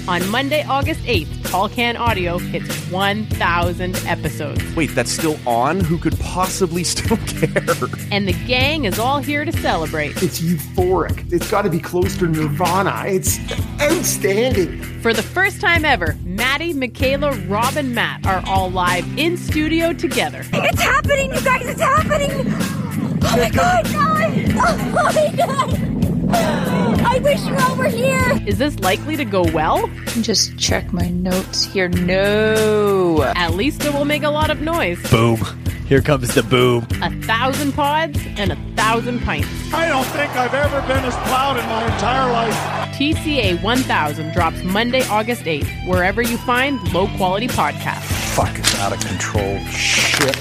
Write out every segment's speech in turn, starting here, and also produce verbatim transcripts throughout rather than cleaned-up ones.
On Monday, August eighth, Tall Can Audio hits one thousand episodes. Wait, that's still on? Who could possibly still care? And the gang is all here to celebrate. It's euphoric. It's got to be close to Nirvana. It's outstanding. For the first time ever, Maddie, Michaela, Rob, and Matt are all live in studio together. It's happening, you guys! It's happening! Oh my god! Oh my god! I wish you all were here! Is this likely to go well? Just check my notes here. No. At least it will make a lot of noise. Boom. Here comes the boom. A thousand pods and a thousand pints. I don't think I've ever been as proud in my entire life. T C A one thousand drops Monday, August eighth, wherever you find low-quality podcasts. Fucking out of control shit.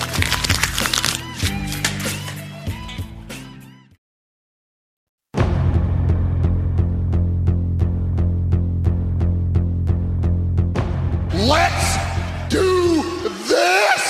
Let's do this!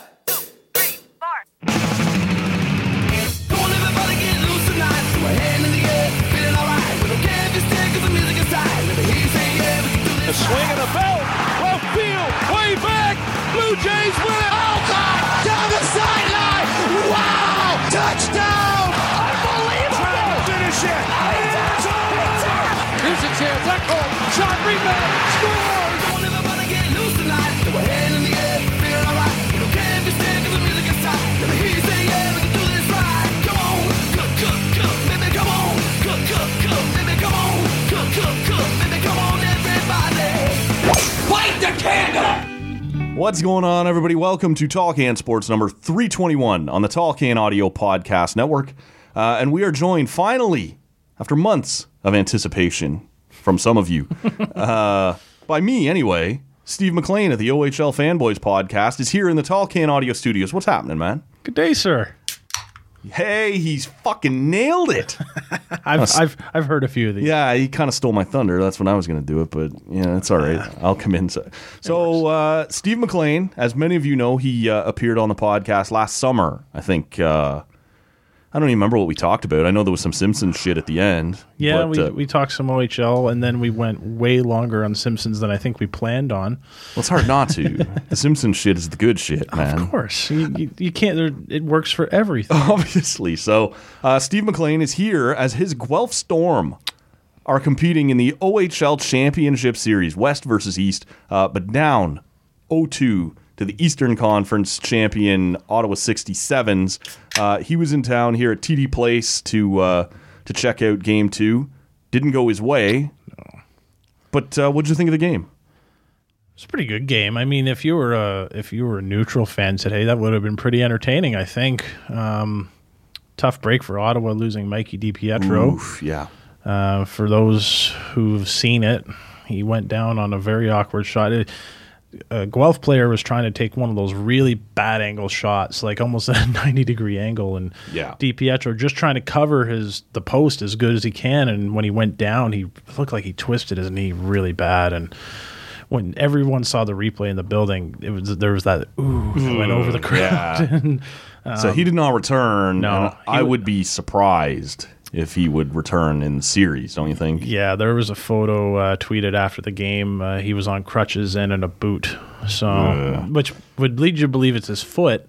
A swing and a belt, left field, way back, Blue Jays win it. Oh, God, down the sideline. Wow, touchdown. Unbelievable. Trying to finish it. It's over. Here's a chance, Echo, shot, rebound, scores. Don't ever wanna get loose tonight. Go ahead in the air, feel alright. You don't care if you stand, cause the music is tight. Let me hear you say, yeah, we can do this right. Come on, cook, cook, cook, baby, come on. Cook, cook, cook, baby, come on. Cook, cook, cook, baby, come on, everybody. Light the candle! What's going on, everybody? Welcome to Tall Can Sports number three twenty-one on the Tall Can Audio Podcast Network. Uh, and we are joined finally, after months of anticipation from some of you, uh, by me anyway. Steve McLean of the O H L Fanboys Podcast is here in the Tall Can Audio Studios. What's happening, man? Good day, sir. Hey, he's fucking nailed it. I've I've I've heard a few of these. Yeah, he kind of stole my thunder. That's when I was going to do it, but yeah, it's all right. I'll come in. So, so uh, Steve McLean, as many of you know, he uh, appeared on the podcast last summer. I think uh, I don't even remember what we talked about. I know there was some Simpsons shit at the end. Yeah, but, we uh, we talked some O H L, and then we went way longer on Simpsons than I think we planned on. Well, it's hard not to. The Simpsons shit is the good shit, man. Of course, you, you, you can't. there- It works for everything. Obviously. So uh, Steve McLean is here as his Guelph Storm are competing in the O H L Championship Series, West versus East, uh, but down oh two to the Eastern Conference champion Ottawa sixty-sevens. Uh, he was in town here at T D Place to uh, to check out Game Two. Didn't go his way. No. But uh, what did you think of the game? It's a pretty good game. I mean, if you were a if you were a neutral fan today, that would have been pretty entertaining. I think. Um, tough break for Ottawa losing Mikey DiPietro. Oof, yeah. Uh, for those who've seen it, he went down on a very awkward shot. It, a Guelph player was trying to take one of those really bad angle shots, like almost at a ninety degree angle, and Yeah. DiPietro just trying to cover his the post as good as he can. And when he went down, he looked like he twisted his knee really bad. And when everyone saw the replay in the building, it was there was that ooh that went over the crowd. Yeah. and, um, So he did not return. no, and he I would- would be surprised if he would return in the series, don't you think? Yeah, there was a photo uh, tweeted after the game. Uh, he was on crutches and in a boot, so Uh. which would lead you to believe it's his foot.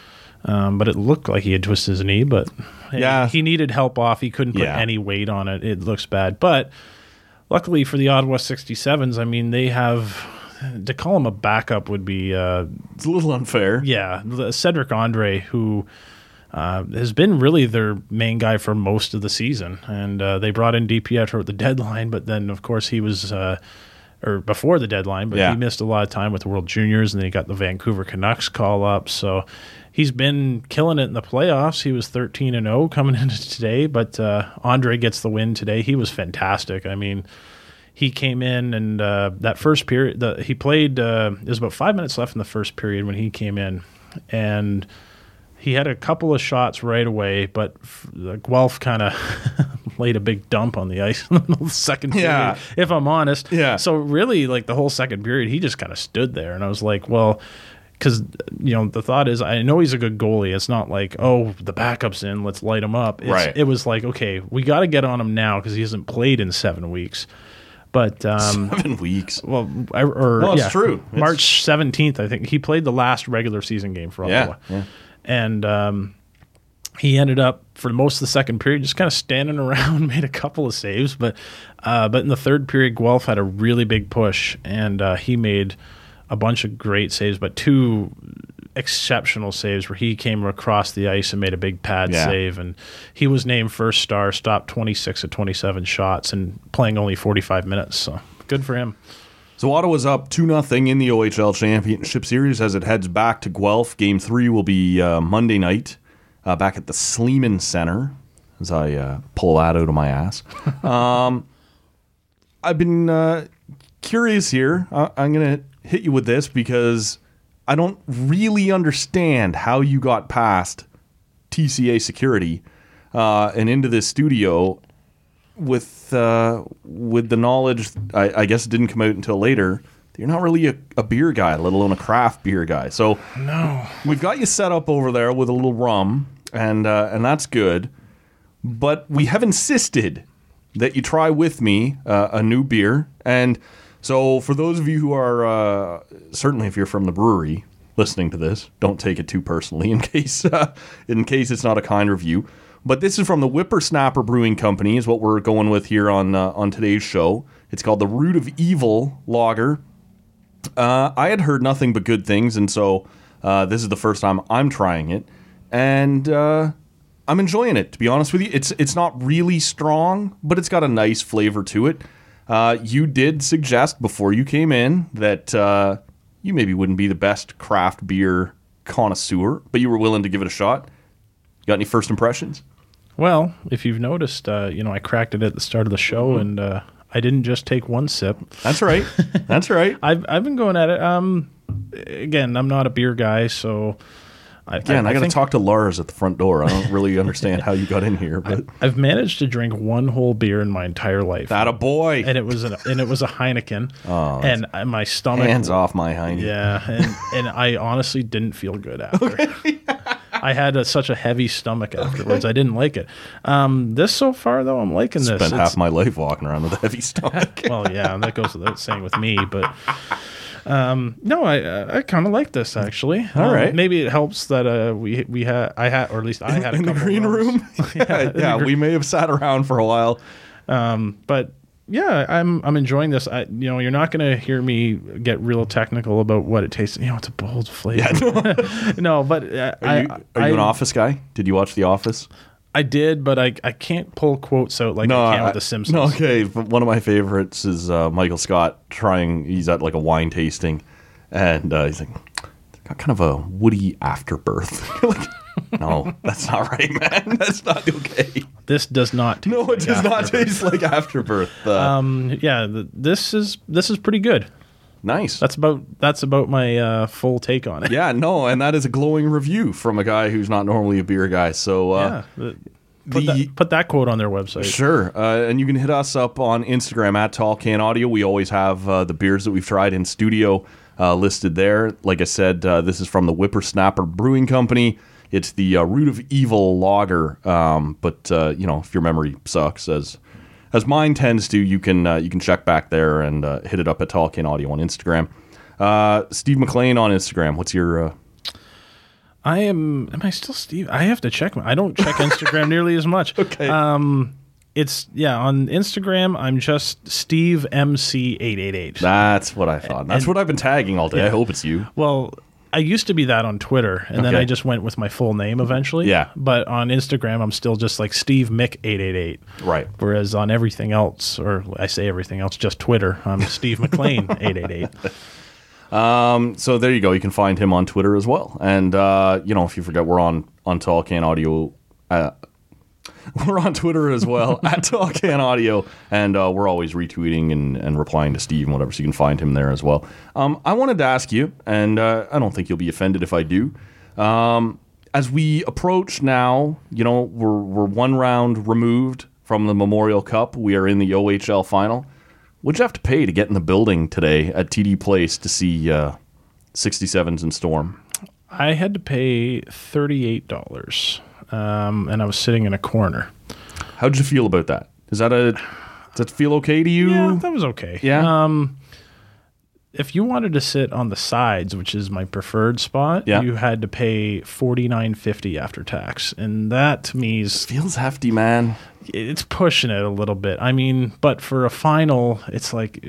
Um, but it looked like he had twisted his knee. But hey, Yeah. he needed help off. He couldn't put Yeah. any weight on it. It looks bad. But luckily for the Ottawa sixty-sevens, I mean, they have to call him a backup would be uh, It's a little unfair. yeah, the- Cedric Andre, who uh, has been really their main guy for most of the season. And uh, they brought in DiPietro at the deadline, but then, of course, he was uh, or before the deadline, but Yeah. he missed a lot of time with the World Juniors, and then he got the Vancouver Canucks call up. So he's been killing it in the playoffs. He was thirteen and oh coming into today, but uh, Andre gets the win today. He was fantastic. I mean, he came in and uh, that first period, the, he played, uh, there was about five minutes left in the first period when he came in, and he had a couple of shots right away, but f- the Guelph kind of laid a big dump on the ice in the second period, Yeah. if I'm honest. Yeah. So really, like the whole second period, he just kind of stood there, and I was like, well, because, you know, the thought is, I know he's a good goalie. It's not like, oh, the backup's in, let's light him up. It's, Right. It was like, okay, we got to get on him now because he hasn't played in seven weeks. But um, Seven weeks. Well, I, or No, it's yeah, true. It's- March seventeenth, I think he played the last regular season game for Ottawa, Yeah, yeah. and um, he ended up for most of the second period just kind of standing around, made a couple of saves, but uh, but in the third period, Guelph had a really big push, and uh, he made a bunch of great saves, but two exceptional saves where he came across the ice and made a big pad Yeah. save, and he was named first star, stopped twenty-six of twenty-seven shots, and playing only forty-five minutes. So good for him. So Ottawa's up two nothing in the O H L Championship Series as it heads back to Guelph. Game three will be uh, Monday night uh, back at the Sleeman Center as I uh, pull that out of my ass. um, I've been uh, curious here. I- I'm going to hit you with this because I don't really understand how you got past T C A security uh, and into this studio with uh, with the knowledge, I, I guess it didn't come out until later, that you're not really a, a beer guy, let alone a craft beer guy. So No. we've got you set up over there with a little rum, and uh, and that's good. But we have insisted that you try with me uh, a new beer. And so for those of you who are, uh, certainly if you're from the brewery listening to this, don't take it too personally in case uh, in case it's not a kind review. But this is from the Whippersnapper Brewing Company is what we're going with here on uh, on today's show. It's called the Root of Evil Lager. Uh, I had heard nothing but good things, and so uh, this is the first time I'm trying it. And uh, I'm enjoying it, to be honest with you. It's it's not really strong, but it's got a nice flavor to it. Uh, you did suggest before you came in that uh, you maybe wouldn't be the best craft beer connoisseur, but you were willing to give it a shot. Got any first impressions? Well, if you've noticed, uh, you know, I cracked it at the start of the show, and uh, I didn't just take one sip. That's right. That's right. I've I've been going at it. Um, again, I'm not a beer guy, so I, Again, I, I got to think talk to Lars at the front door. I don't really understand how you got in here, but I've managed to drink one whole beer in my entire life, that a boy. and it was an, and it was a Heineken, Oh, and I- my stomach. Hands off my hiney. Yeah, and, and I honestly didn't feel good after. I had a, such a heavy stomach afterwards. I didn't like it. Um, this so far, though, I'm liking this. Spent It's- half my life walking around with a heavy stomach. well, yeah, that goes without saying with me, but um, no, I I kind of like this actually. All Um, right. maybe it helps that uh, we we had I had or at least I had a in the couple green rums. room. yeah, yeah we may have sat around for a while. Um, but yeah, I'm I'm enjoying this. I, you know, you're not going to hear me get real technical about what it tastes. You know, it's a bold flavor. Yeah, no, but uh, Are I, you, are I, you an Office guy? Did you watch The Office? I did, but I I can't pull quotes out like I can with The Simpsons. No, okay. But one of my favorites is uh, Michael Scott trying. He's at like a wine tasting, and uh, he's like, "It's got kind of a woody afterbirth." You're like, no, that's not right, man. That's not okay. This does not. Taste No, it like does not Afterbirth. taste like afterbirth. Uh, Um, yeah, th- this is this is pretty good. nice. That's about that's about my uh, full take on it. Yeah, no, and that is a glowing review from a guy who's not normally a beer guy. So, uh, Yeah. The- Put, the that, put that quote on their website. sure, uh, and you can hit us up on Instagram at Tall Can Audio. We always have uh, the beers that we've tried in studio uh, listed there. Like I said, uh, this is from the Whippersnapper Brewing Company. It's the uh, Root of Evil Lager. Um, but uh, you know, if your memory sucks, as as mine tends to, you can uh, you can check back there and uh, hit it up at Tall Can Audio on Instagram. Uh, Steve McLean on Instagram. What's your uh, I am. Am I still Steve? I have to check. My, I don't check Instagram nearly as much. Okay. Um, it's yeah on Instagram. I'm just Steve M C eight eight eight. That's what I thought. That's And- what I've been tagging all day. I Yeah. hope it's you. Well, I used to be that on Twitter, and then Okay. I just went with my full name eventually. Yeah. But on Instagram, I'm still just like Steve Mick eight eight eight. Right. Whereas on everything else, or I say everything else, just Twitter, I'm Steve McLean eight eight eight. Um, so there you go. You can find him on Twitter as well. And, uh, you know, if you forget, we're on, on Tall Can Audio. Uh, we're on Twitter as well, at Tall Can Audio. And uh, we're always retweeting and, and replying to Steve and whatever, so you can find him there as well. Um, I wanted to ask you, and uh, I don't think you'll be offended if I do. Um, as we approach now, you know, we're, we're one round removed from the Memorial Cup. We are in the O H L final. What'd you have to pay to get in the building today at T D Place to see uh, sixty-sevens and Storm? I had to pay thirty-eight dollars, um, and I was sitting in a corner. How did you feel about that? Is that a Does that feel okay to you? Yeah, that was okay. Yeah. Um, if you wanted to sit on the sides, which is my preferred spot, Yeah. you had to pay forty-nine fifty after tax, and that to me is Feels hefty, man. it's pushing it a little bit. I mean, but for a final, it's like,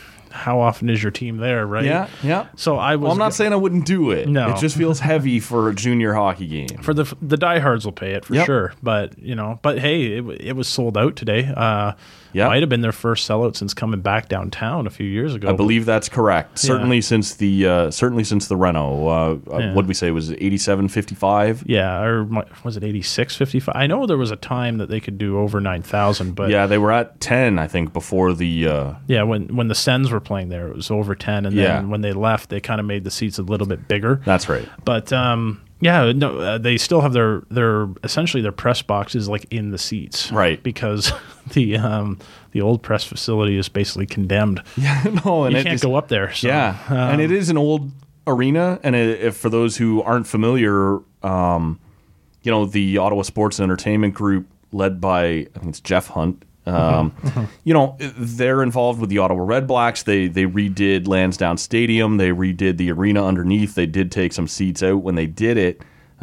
how often is your team there, right? Yeah, yeah. So I was. Well, I'm not saying I wouldn't do it. No. It just feels heavy for a junior hockey game. for the the diehards will pay it for Yep. sure. But you know, but hey, it, w- it was sold out today. Uh, Yeah. might have been their first sellout since coming back downtown a few years ago. I believe that's correct. Certainly since the uh, certainly since the Reno. Uh, Yeah. What did we say? Was it eighty-seven fifty-five? Yeah, or mi- was it eighty-six fifty-five? I know there was a time that they could do over nine thousand, but Yeah, they were at ten, I think, before the. Uh, yeah, when when the Sens were playing there, it was over ten, and Yeah. then when they left, they kind of made the seats a little bit bigger. that's right. But um, yeah, no, uh, they still have their their essentially their press boxes like in the seats, Right. Because the um, the old press facility is basically condemned. Yeah, no, and You it can't is- go up there. So, Yeah, um, and it is an old arena, and it, if for those who aren't familiar, um, you know, the Ottawa Sports and Entertainment Group, led by I think it's Jeff Hunt. Um, you know, they're involved with the Ottawa Red Blacks. They they redid Lansdowne Stadium. They redid the arena underneath. They did take some seats out when they did it,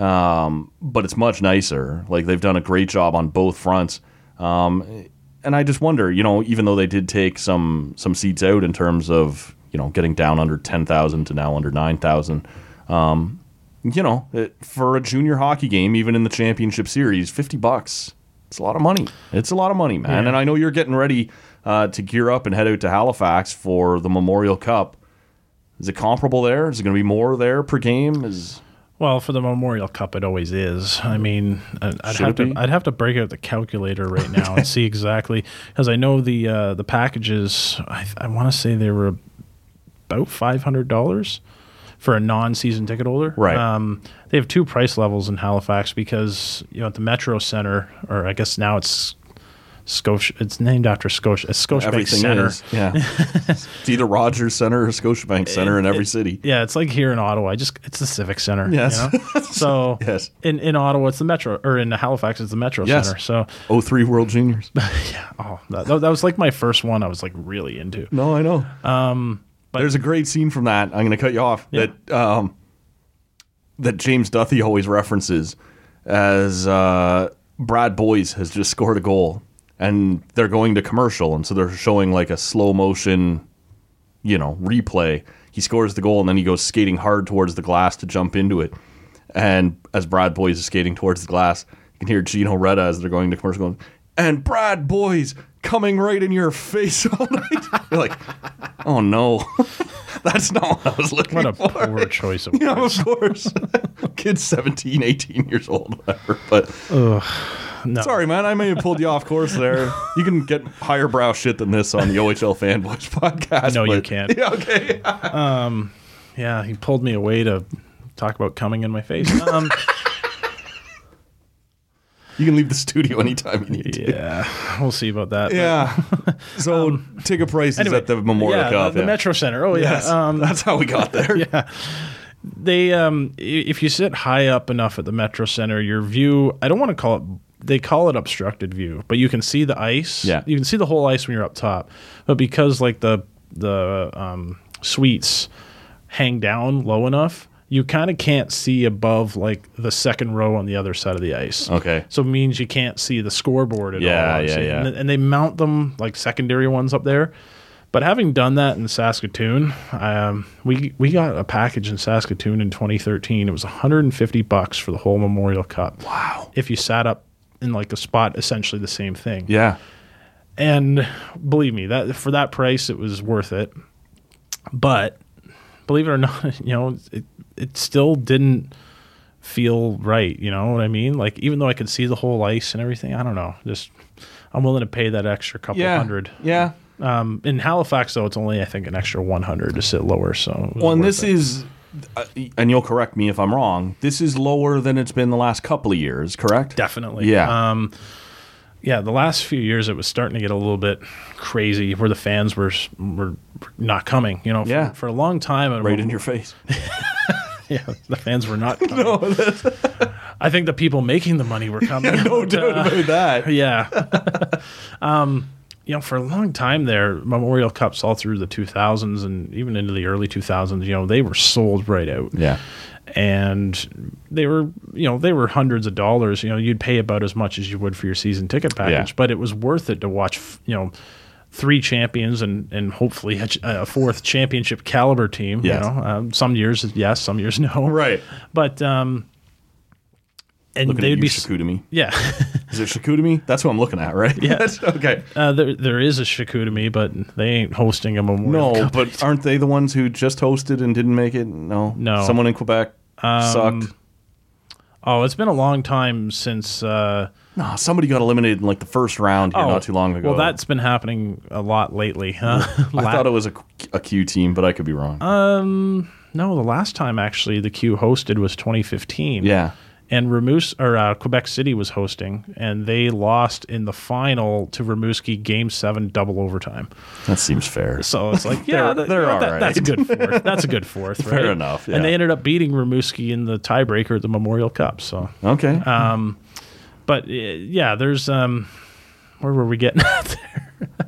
um, but it's much nicer. Like they've done a great job on both fronts. Um, and I just wonder, you know, even though they did take some some seats out in terms of you know getting down under ten thousand to now under nine thousand. Um, you know, it, for a junior hockey game, even in the championship series, fifty bucks. It's a lot of money. It's a lot of money, man. Yeah. And I know you're getting ready uh, to gear up and head out to Halifax for the Memorial Cup. Is it comparable there? Is it going to be more there per game? Is Well, for the Memorial Cup, it always is. I mean, I'd I'd Should have it to be? I'd have to break out the calculator right now and see exactly, because I know the uh, the packages. I, I want to say they were about five hundred dollars for a non-season ticket holder. Right. Um, they have two price levels in Halifax because you know at the Metro Center, or I guess now it's Scotia. It's named after Scotia. It's Scotiabank everything Center. is? Yeah. It's either Rogers Center or Scotiabank Center in every city. Yeah, it's like here in Ottawa. I just it's the Civic Center. Yes. You know? So Yes. in, in Ottawa it's the Metro, or in Halifax it's the Metro Yes. Center. So oh three World Juniors. yeah, oh that, that was like my first one. I was like really into. No, I know. Um, but There's a great scene from that. I'm going to cut you off. Yeah. That um, that James Duthie always references as uh, Brad Boyes has just scored a goal, and they're going to commercial, and so they're showing like a slow motion, you know, replay. He scores the goal, and then he goes skating hard towards the glass to jump into it. And as Brad Boyes is skating towards the glass, you can hear Gino Reda as they're going to commercial going, and Brad Boyes coming right in your face all night. You're like, oh no, that's not what I was looking what a for. poor choice of Yeah, words. of course. Kid's seventeen, eighteen years old, whatever. But No. sorry, man, I may have pulled you off course there. You can get higher brow shit than this on the O H L Fanboys podcast. No, you but- can't. Yeah, okay. Yeah, he pulled me away to talk about coming in my face. Um, You can leave the studio anytime you need to. yeah, we'll see about that. but- Yeah. So ticket prices Anyway, at the Memorial yeah, Cup. the, the yeah. Metro Center. Oh yeah, Yes. um, That's how we got there. yeah. They um, i- if you sit high up enough at the Metro Center, your view. I don't want to call it. They call it obstructed view, but you can see the ice. Yeah. You can see the whole ice when you're up top, but because like the the um, suites hang down low enough, you kind of can't see above like the second row on the other side of the ice. Okay. So it means you can't see the scoreboard at Yeah, all. yeah, obviously. yeah. And, and they mount them like secondary ones up there. But having done that in Saskatoon, um, we we got a package in Saskatoon in twenty thirteen. It was one hundred fifty bucks for the whole Memorial Cup. Wow. If you sat up in like a spot, essentially the same thing. Yeah. And believe me, that for that price, it was worth it. But believe it or not, you know, it it still didn't feel right. You know what I mean? Like even though I could see the whole ice and everything, I don't know. Just I'm willing to pay that extra couple Yeah. hundred. Yeah. Um, in Halifax, though, it's only I think an extra one hundred to sit lower. So it was Well, and worth this it. is, uh, and you'll correct me if I'm wrong, this is lower than it's been the last couple of years, correct? definitely Yeah. Um, yeah, the last few years it was starting to get a little bit crazy where the fans were were not coming. You know, for, Yeah. for a long time. at a Right mo- in your face. Yeah, the fans were not coming. I think the people making the money were coming. No but, doubt uh, about that. Yeah. um, you know, for a long time there, Memorial Cups all through the two thousands and even into the early two thousands, you know, they were sold right out. Yeah. And they were, you know, they were hundreds of dollars. You know, you'd pay about as much as you would for your season ticket package, Yeah. but it was worth it to watch, you know, three champions and, and hopefully a, a fourth championship caliber team. Yes. You know, um, some years yes, some years no. Right. But um, and Looking they'd at you, be Shakutami. yeah. Is it Shakutami? That's what I'm looking at, right? Yeah. Okay. Uh, there there is a Shakutami, but they ain't hosting a Memorial No, Cup. but aren't they the ones who just hosted and didn't make it? No. No. Someone in Quebec Um, sucked. Oh, it's been a long time since. Uh, No, somebody got eliminated in like the first round here oh, not too long ago. Well, that's been happening a lot lately. Huh? I thought it was a, a Q team, but I could be wrong. Um, no, the last time actually the Q hosted was twenty fifteen. yeah. And Rimous or uh, Quebec City was hosting, and they lost in the final to Rimouski Game Seven double overtime. That seems fair. So it's like, yeah, They're- that- they're you know, all that- right. that's a good fourth. That's a good fourth, right? Fair enough, yeah. And they ended up beating Rimouski in the tiebreaker at the Memorial Cup. So, Okay. um, but uh, yeah, there's um, where were we getting at there?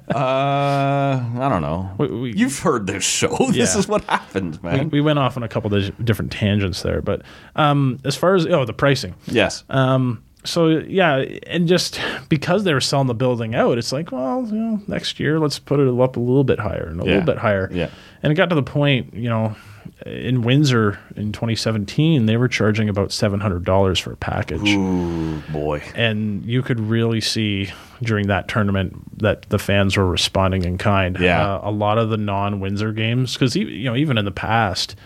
uh, I don't know. We- we- You've heard this show. This Yeah. is what happens, We, man. we went off on a couple of different tangents there, but um, as far as oh the pricing, yes. um, so yeah, and just because they were selling the building out, it's like, well, you know, next year let's put it up a little bit higher and a Yeah. little bit higher, Yeah. And it got to the point, you know, in Windsor in twenty seventeen, they were charging about seven hundred dollars for a package. Ooh, boy. And you could really see during that tournament that the fans were responding in kind. Yeah. Uh, a lot of the non-Windsor games, because you know even in the past,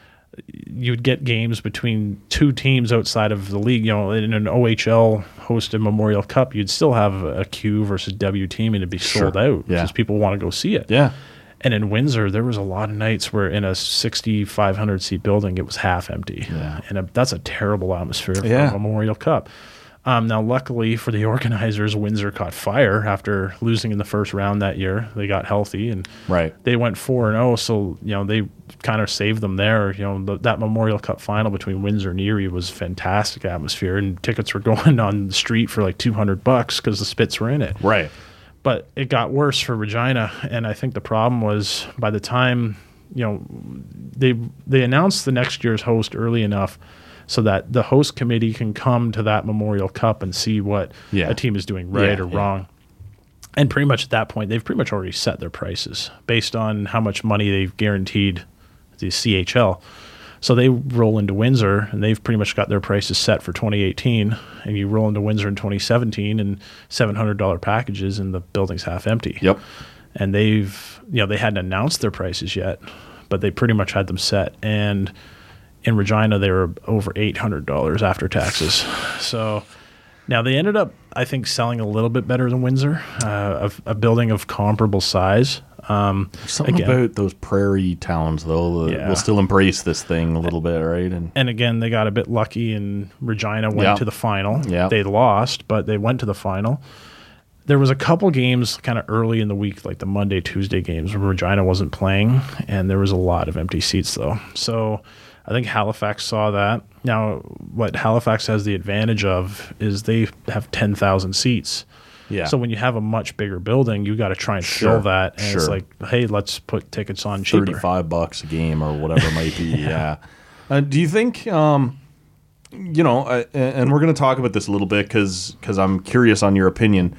you'd get games between two teams outside of the league. You know, in an O H L hosted Memorial Cup, you'd still have a Q versus W team, and it'd be sold Sure. out Yeah. because people want to go see it. Yeah. And in Windsor, there was a lot of nights where in a sixty-five hundred seat building, it was half empty. Yeah. And a, that's a terrible atmosphere for Yeah. a Memorial Cup. Um, now, luckily for the organizers, Windsor caught fire after losing in the first round that year. They got healthy and Right. they went four and oh. So, you know, they kind of saved them there. You know, the, that Memorial Cup final between Windsor and Erie was fantastic atmosphere, and tickets were going on the street for like two hundred bucks because the Spits were in it. Right. But it got worse for Regina, and I think the problem was by the time, you know, they they announced the next year's host early enough so that the host committee can come to that Memorial Cup and see what Yeah. a team is doing right Yeah, or yeah. wrong. And pretty much at that point, they've pretty much already set their prices based on how much money they've guaranteed the C H L. So they roll into Windsor, and they've pretty much got their prices set for twenty eighteen. And you roll into Windsor in twenty seventeen, and seven hundred dollars packages, and the building's half empty. Yep. And they've, you know, they hadn't announced their prices yet, but they pretty much had them set. And in Regina, they were over eight hundred dollars after taxes. So now they ended up, I think, selling a little bit better than Windsor, uh, a, a building of comparable size. Um, Something again, about those prairie towns, though, that Yeah. will still embrace this thing a little bit, right? And And again, they got a bit lucky, and Regina went Yeah. to the final. Yeah. They lost, but they went to the final. There was a couple games kind of early in the week, like the Monday, Tuesday games, where Regina wasn't playing, and there was a lot of empty seats, though. So I think Halifax saw that. Now, what Halifax has the advantage of is they have ten thousand seats. yeah. So when you have a much bigger building, you got to try and Sure, fill that. And it's sure. like, hey, let's put tickets on cheaper. thirty-five bucks a game or whatever it might be. Yeah. Uh, do you think, um, you know, uh, and we're going to talk about this a little bit because I'm curious on your opinion,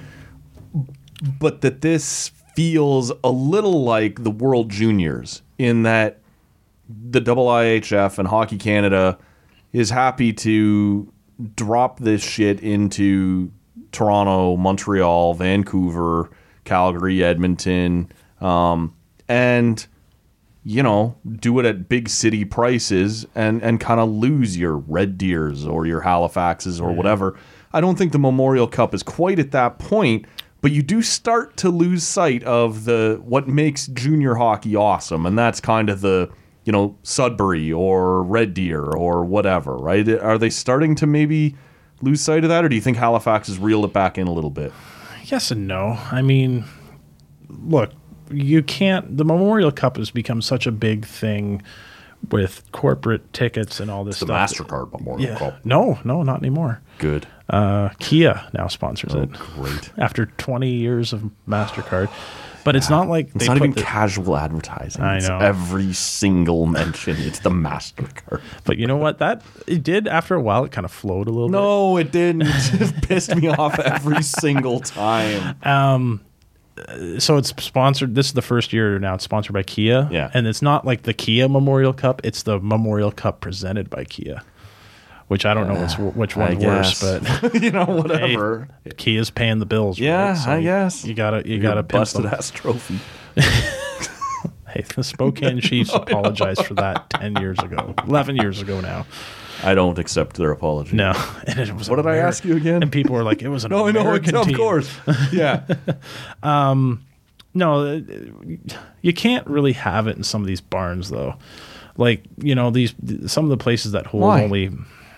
but that this feels a little like the World Juniors in that the I I H F and Hockey Canada is happy to drop this shit into Toronto, Montreal, Vancouver, Calgary, Edmonton, um, and you know, do it at big city prices and and kind of lose your Red Deers or your Halifaxes or whatever. I don't think the Memorial Cup is quite at that point, but you do start to lose sight of the what makes junior hockey awesome, and that's kind of the, you know, Sudbury or Red Deer or whatever, right? Are they starting to maybe lose sight of that, or do you think Halifax has reeled it back in a little bit? Yes and no. I mean, look, you can't. The Memorial Cup has become such a big thing with corporate tickets and all this It's the stuff. MasterCard Memorial Yeah. Cup. No, no, not anymore. Good. Uh, Kia now sponsors Oh, it great. after twenty years of MasterCard. But it's not like It's they not put even the, casual advertising. I It's know. every single mention. It's the MasterCard. But you know what? That it did after a while. It kind of flowed a little bit. No, it didn't. It pissed me off every single time. Um, so it's sponsored. This is the first year now. It's sponsored by Kia. Yeah. And it's not like the Kia Memorial Cup. It's the Memorial Cup presented by Kia, which I don't know which, which I one's worse, guess. but you know, whatever. hey, Kia's paying the bills. Yeah, right? So I you- guess. you gotta you Your gotta pimp busted them. ass trophy. Hey, the Spokane Chiefs apologized for that ten years ago, eleven years ago now. I don't accept their apology. No, and it was What did I Ameri- ask you again? And people were like, "It was an No, I know, American of team." course. Yeah. No, uh, you can't really have it in some of these barns though. Like, you know, these some of the places that hold Why? only.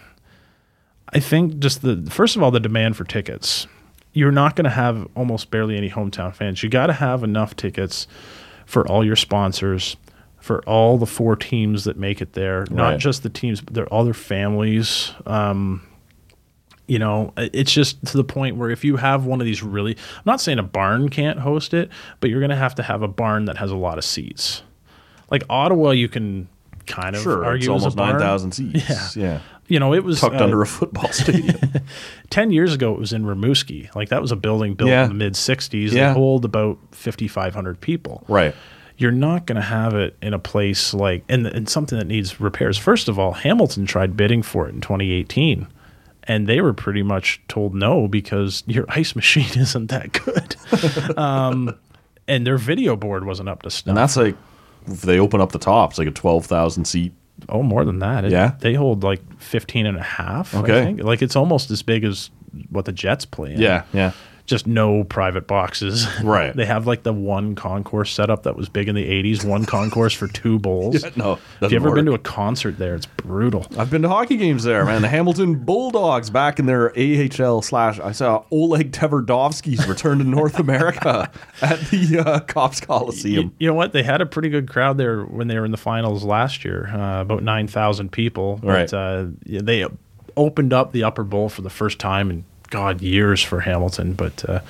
I think just the first of all the demand for tickets. You're not going to have almost barely any hometown fans. You got to have enough tickets for all your sponsors, for all the four teams that make it there. Not Right. just the teams, but their all their families. Um, you know, it's just to the point where if you have one of these really, I'm not saying a barn can't host it, but you're going to have to have a barn that has a lot of seats. Like Ottawa, you can kind of Sure. argue It's as a almost barn. nine thousand seats. Yeah. Yeah. You know, it was Tucked uh, under a football stadium. ten years ago, it was in Rimouski. Like that was a building built Yeah. in the mid sixties Yeah. that hold about fifty-five hundred people. Right. You're not going to have it in a place like, and, and something that needs repairs. First of all, Hamilton tried bidding for it in twenty eighteen, and they were pretty much told no because your ice machine isn't that good. um, and their video board wasn't up to snuff. And that's like, if they open up the top, it's like a twelve thousand seat. Oh, more than that. It- Yeah? They hold like fifteen and a half. Okay. I think. Like it's almost as big as what the Jets play in. Yeah. Yeah. Just no private boxes. Right. They have like the one concourse setup that was big in the eighties, one concourse for two bowls. Yeah, no, If you doesn't ever been to work. a concert there, it's brutal. I've been to hockey games there, man. The Hamilton Bulldogs back in their A H L slash. I saw Oleg Tverdovsky's return to North America at the uh, Cops Coliseum. You, you know what? They had a pretty good crowd there when they were in the finals last year, uh, about nine thousand people. Right. But uh, yeah, they opened up the upper bowl for the first time in, God, years for Hamilton. But uh,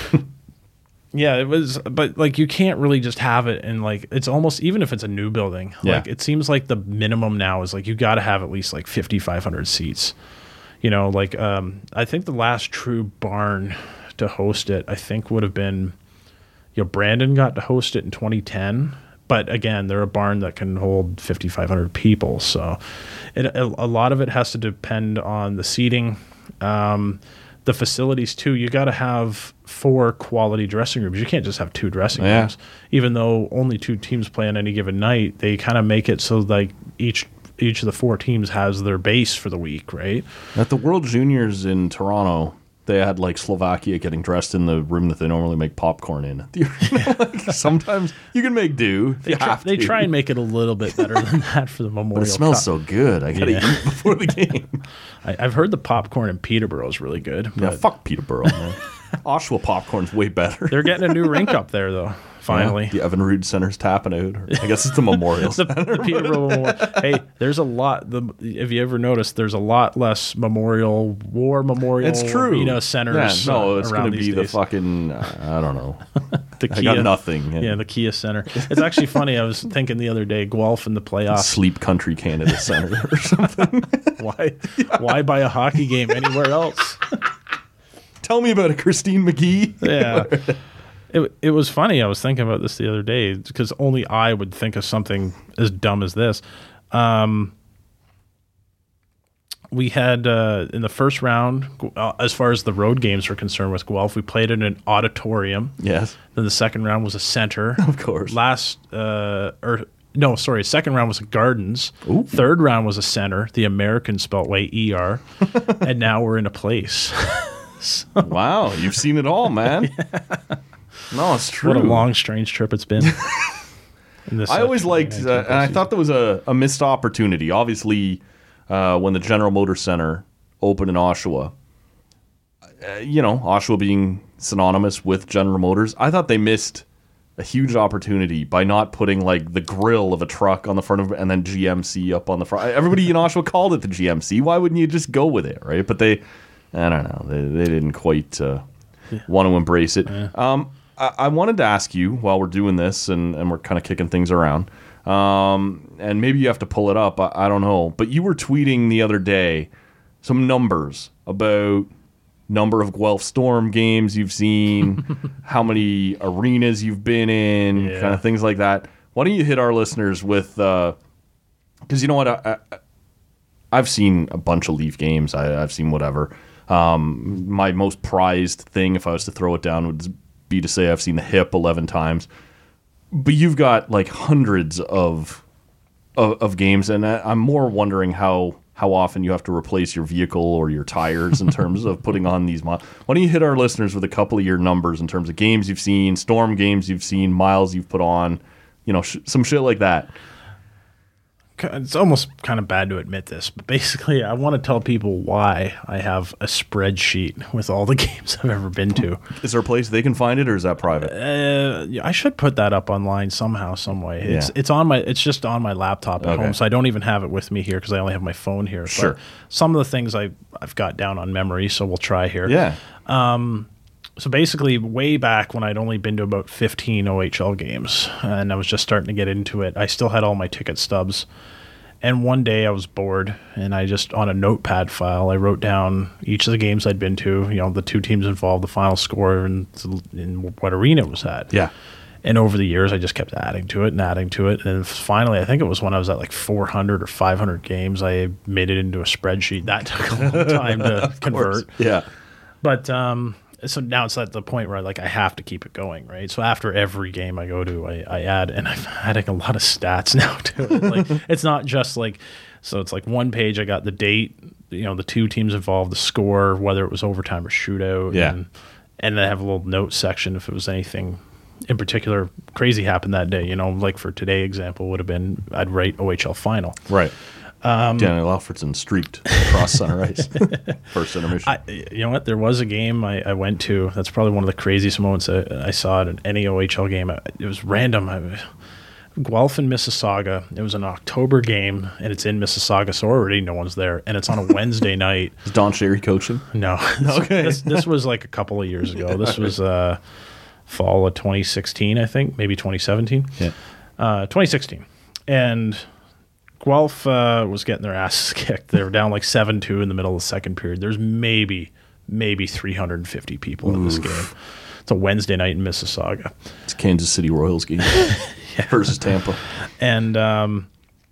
yeah, it was, but like you can't really just have it. And like, it's almost, even if it's a new building, Yeah. like it seems like the minimum now is like you got to have at least like fifty-five hundred seats. You know, like um, I think the last true barn to host it, I think would have been, you know, Brandon got to host it in twenty ten. But again, they're a barn that can hold fifty-five hundred people. So it, a, a lot of it has to depend on the seating. Um, the facilities, too. You got to have four quality dressing rooms. You can't just have two dressing Yeah. rooms. Even though only two teams play on any given night, they kind of make it so like each each of the four teams has their base for the week, right? At the World Juniors in Toronto, they had like Slovakia getting dressed in the room that they normally make popcorn in. You know, like, sometimes you can make do. They, you try, have they to. try and make it a little bit better than that for the Memorial But it smells Cup. so good. I gotta Yeah. eat before the game. I, I've heard the popcorn in Peterborough is really good. Yeah, But fuck Peterborough, man. Oshawa popcorn's way better. they're getting a new rink up there, though. Finally. Yeah, the Evan Rood Center's tapping out. Or I guess it's the Memorial. The, the Peterborough Memorial. Hey, there's a lot. The If you ever noticed, there's a lot less Memorial War Memorial It's true. Arena centers. Yeah, no, uh, it's around going to these be the days. fucking, uh, I don't know. The I got nothing. Yeah, the Kia Center. It's actually funny. I was thinking the other day, Guelph in the playoffs. Sleep Country Canada Center or something. Why? Why buy a hockey game anywhere else? Tell me about it, Christine McGee. Yeah. It, it was funny. I was thinking about this the other day because only I would think of something as dumb as this. Um, we had uh, in the first round, uh, as far as the road games were concerned with Guelph, we played in an auditorium. Yes. Then the second round was a center. Of course. Last, uh, or no, sorry, second round was a Gardens. Ooh. Third round was a center, the American spelt way E R. And now we're in a place. Wow, you've seen it all, man. No, it's true. What a long, strange trip it's been. in this, I uh, always liked, twenty uh, nineteen and I postseason. thought there was a, a missed opportunity. Obviously, uh, when the General Motors Center opened in Oshawa, uh, you know, Oshawa being synonymous with General Motors, I thought they missed a huge opportunity by not putting like the grill of a truck on the front of and then G M C up on the front. Everybody in Oshawa called it the G M C. Why wouldn't you just go with it, right? But they, I don't know, they, they didn't quite uh, yeah. want to embrace it. Yeah. Um, I, I wanted to ask you while we're doing this and, and we're kind of kicking things around, um, and maybe you have to pull it up. I, I don't know. But you were tweeting the other day some numbers about number of Guelph Storm games you've seen, how many arenas you've been in, yeah. kind of things like that. Why don't you hit our listeners with, because uh, you know what, I, I, I've seen a bunch of Leaf games. I, I've seen whatever. Um, my most prized thing, if I was to throw it down, would be to say I've seen the Hip eleven times. But you've got like hundreds of of, of games, and I, I'm more wondering how how often you have to replace your vehicle or your tires in terms of putting on these miles. Why don't you hit our listeners with a couple of your numbers in terms of games you've seen, Storm games you've seen, miles you've put on, you know, sh- some shit like that. It's almost kind of bad to admit this, but basically I want to tell people why I have a spreadsheet with all the games I've ever been to. Is there a place they can find it, or is that private? Uh, I should put that up online somehow, some way. Yeah. It's it's on my it's just on my laptop at okay. home, so I don't even have it with me here because I only have my phone here. Sure. But some of the things I I've got down on memory, so we'll try here. Yeah. Um. So basically, way back when I'd only been to about fifteen O H L games, and I was just starting to get into it, I still had all my ticket stubs. And one day I was bored, and I just, on a notepad file, I wrote down each of the games I'd been to, you know, the two teams involved, the final score, and, and what arena it was at. Yeah. And over the years, I just kept adding to it and adding to it. And finally, I think it was when I was at like four hundred or five hundred games, I made it into a spreadsheet. That took a long time to convert. Yeah. But um, so now it's at the point where like I have to keep it going, right? So after every game I go to, I, I add, and I'm adding a lot of stats now to it. Like it's not just like, so it's like one page I got the date, you know, the two teams involved, the score, whether it was overtime or shootout, yeah, and, and I have a little note section if it was anything in particular crazy happened that day. You know, like for today example would have been I'd write O H L final, right. Um, Daniel Alfredson streaked across center ice. First intermission. I, you know what? There was a game I, I went to. That's probably one of the craziest moments I, I saw at any O H L game. It was random. I, Guelph and Mississauga. It was an October game, and it's in Mississauga, so already no one's there. And it's on a Wednesday night. Is Don Sherry coaching? No. Okay. This, this was like a couple of years ago. This was uh, fall of twenty sixteen, I think, maybe twenty seventeen. Yeah. Uh, twenty sixteen. And Guelph uh, was getting their asses kicked. They were down like seven two in the middle of the second period. There's maybe, maybe three hundred fifty people in this game. It's a Wednesday night in Mississauga. It's a Kansas City Royals game yeah. versus Tampa. And um,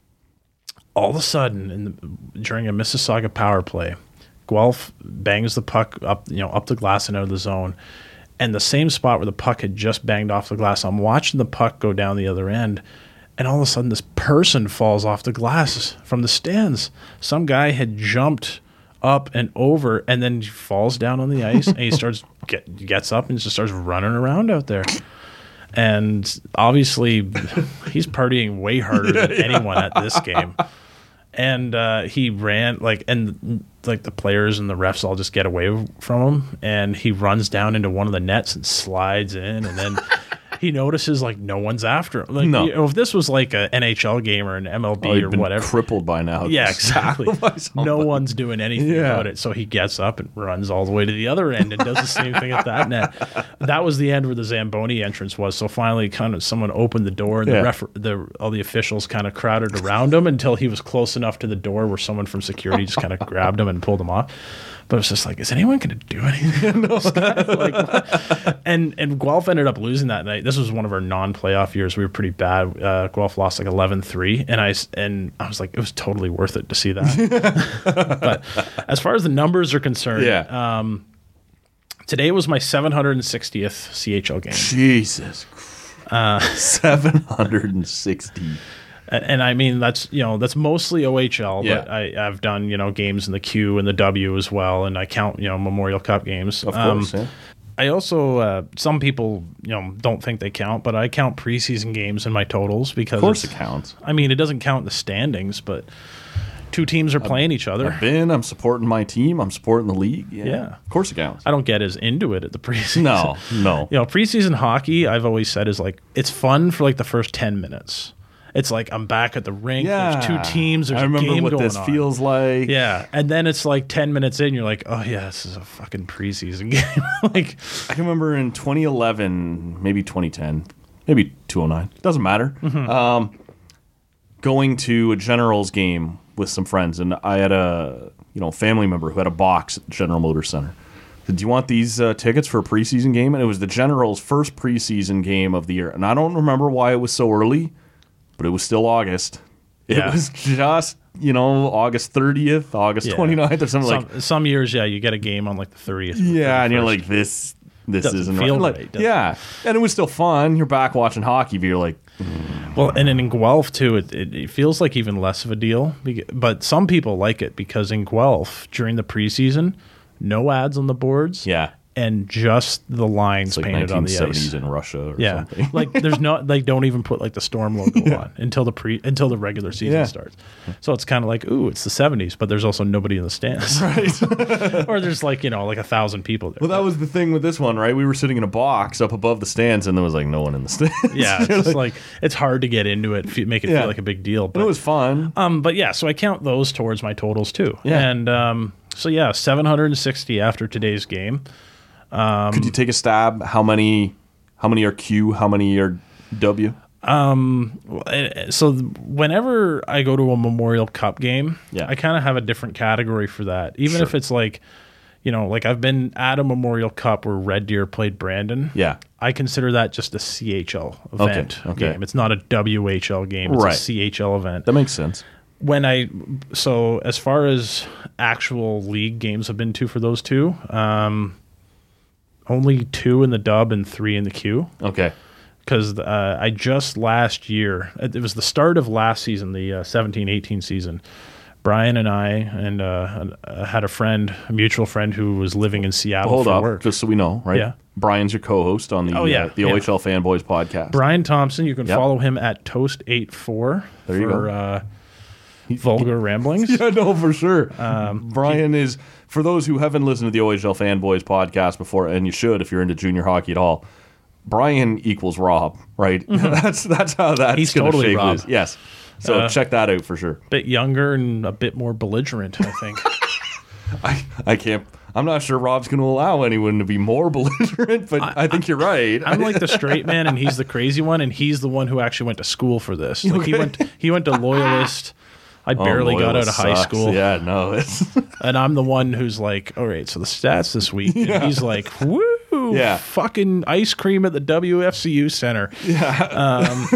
all of a sudden, in the, during a Mississauga power play, Guelph bangs the puck up, you know, up the glass and out of the zone. And the same spot where the puck had just banged off the glass, I'm watching the puck go down the other end. And all of a sudden, this person falls off the glass from the stands. Some guy had jumped up and over, and then he falls down on the ice, and he starts get, gets up and just starts running around out there. And obviously, he's partying way harder than anyone at this game. And uh, he ran like, and like the players and the refs all just get away from him, and he runs down into one of the nets and slides in, and then. He notices like no one's after him. Like, no. You know, if this was like an N H L game or an M L B oh, or been whatever, crippled by now. Yeah, exactly. No one's doing anything yeah. about it. So he gets up and runs all the way to the other end and does the same thing at that net. That was the end where the Zamboni entrance was. So finally, kind of someone opened the door, and yeah. the ref, the all the officials kind of crowded around him until he was close enough to the door where someone from security just kind of grabbed him and pulled him off. But it's just like, is anyone going to do anything? no. like, and and Guelph ended up losing that night. This was one of our non-playoff years. We were pretty bad. Uh, Guelph lost like eleven three, and I and I was like, it was totally worth it to see that. But as far as the numbers are concerned, yeah. um, today was my seven hundred sixtieth C H L game. Jesus, uh, seven hundred sixty. And, and I mean, that's, you know, that's mostly O H L, yeah. but I, I've done, you know, games in the Q and the W as well, and I count, you know, Memorial Cup games. Of course, um, yeah. I also, uh, some people, you know, don't think they count, but I count preseason games in my totals because... Of course it counts. I mean, it doesn't count in the standings, but two teams are playing each other. I've been. I'm supporting my team. I'm supporting the league. Yeah, Yeah. of course it counts. I don't get as into it at the preseason. No, no. You know, preseason hockey, I've always said, is like, it's fun for like the first ten minutes. It's like, I'm back at the rink. Yeah, There's two teams. There's I remember a game what going this on. feels like. Yeah. And then it's like ten minutes in, you're like, oh, yeah, this is a fucking preseason game. Like, I can remember in twenty eleven, maybe twenty ten, maybe two thousand nine. Doesn't matter. Mm-hmm. Um, going to a Generals game with some friends, and I had a you know family member who had a box at the General Motors Center. Said, do you want these uh, tickets for a preseason game? And it was the Generals' first preseason game of the year. And I don't remember why it was so early, but it was still August. It Yeah. was just, you know, August thirtieth, August Yeah. twenty-ninth or something some, like some years, yeah, you get a game on like the thirtieth. yeah, and you're like, this this Doesn't isn't feel right. right, Like, does it? yeah, and it was still fun. You're back watching hockey, but you're like, Well, and then in Guelph, too, it, it, it feels like even less of a deal. Bec- But some people like it because in Guelph, during the preseason, no ads on the boards. yeah, And just the lines it's like painted on the nineteen seventies ice. in Russia or Yeah, something. like there's not like don't even put like the Storm logo on until the pre until the regular season Yeah. starts. So it's kind of like, ooh, it's the seventies, but there's also nobody in the stands, right? Or there's like you know like a thousand people there. Well, that was the thing with this one, right? We were sitting in a box up above the stands, and there was like no one in the stands. yeah, it's just like it's hard to get into it, fe- make it Yeah. feel like a big deal. But And it was fun. um, but yeah, so I count those towards my totals too. Yeah. And um, so yeah, seven hundred sixty after today's game. Could you take a stab? How many? How many are Q? How many are W? So th- whenever I go to a Memorial Cup game, Yeah. I kind of have a different category for that. Even Sure. if it's like, you know, like I've been at a Memorial Cup where Red Deer played Brandon. Yeah. I consider that just a C H L event okay. game. It's not a W H L game. It's Right. a C H L event. That makes sense. When I so as far as actual league games have been to for those two, um, only two in the dub and three in the Q. Okay. Because uh, I just last year, it was the start of last season, the uh, seventeen eighteen season. Brian and I and uh, uh, had a friend, a mutual friend who was living in Seattle Hold for up, work. just so we know, right? Yeah. Brian's your co-host on the Oh, yeah, uh, the yeah. O H L Fanboys podcast. Brian Thompson, you can Yep. follow him at Toast eighty-four There you for go. uh, Vulgar Ramblings. Yeah, no, for sure. Um, Brian is, for those who haven't listened to the O H L Fanboys podcast before, and you should if you're into junior hockey at all, Brian equals Rob, right? that's that's how that's Mm-hmm. He's gonna totally shake Rob. loose. Yes. So Uh, check that out for sure. Bit younger and a bit more belligerent, I think. I, I can't. I'm not sure Rob's going to allow anyone to be more belligerent, but I, think you're right. I'm like the straight man, and he's the crazy one, and he's the one who actually went to school for this. Like he Okay. went, he went to Loyalist. I Oh, barely got out Loyola of high sucks. school. Yeah, no, it's And I'm the one who's like, all right, so the stats this week. And he's like, woo, Yeah. fucking ice cream at the W F C U Center. Yeah. Um,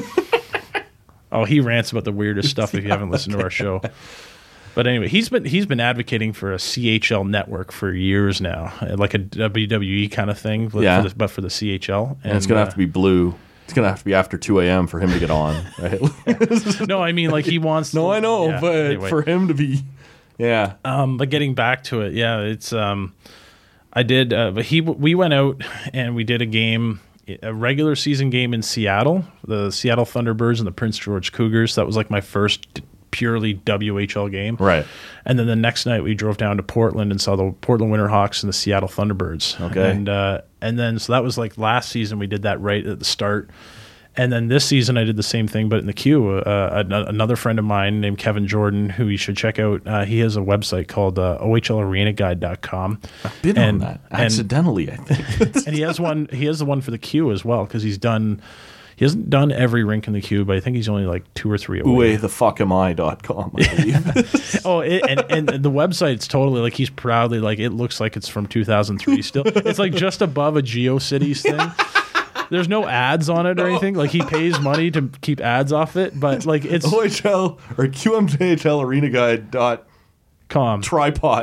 oh, he rants about the weirdest stuff if you haven't listened to our show. But anyway, he's been he's been advocating for a C H L network for years now, uh, like a W W E kind of thing, but, Yeah. for, the, but for the C H L. and it's going to uh, have to be blue. It's going to have to be after two a.m. for him to get on, right? No, I mean, like he wants. no, to- I know, yeah, but anyway. for him to be, yeah. Um, but getting back to it, yeah, it's um, I did. Uh, but he we went out and we did a game, a regular season game in Seattle, the Seattle Thunderbirds and the Prince George Cougars. That was like my first purely W H L game, Right. And then the next night we drove down to Portland and saw the Portland Winterhawks and the Seattle Thunderbirds. Okay. And uh, and then so that was like last season we did that right at the start. And then this season I did the same thing, but in the queue. Uh, an- another friend of mine named Kevin Jordan, who you should check out, uh, he has a website called uh, O H L Arena Guide dot com. I've been and, on that and- accidentally, I think. And he has one. He has the one for the queue as well because he's done. He hasn't done every rink in the queue, but I think he's only like two or three away. Ooh, the fuck am I dot com, I believe. Oh, it, and and the website's totally like he's proudly like it looks like it's from two thousand three still. It's like just above a GeoCities thing. There's no ads on it or anything. Like he pays money to keep ads off it, but like it's O H L or Q M J H L Arena Guide dot com tripod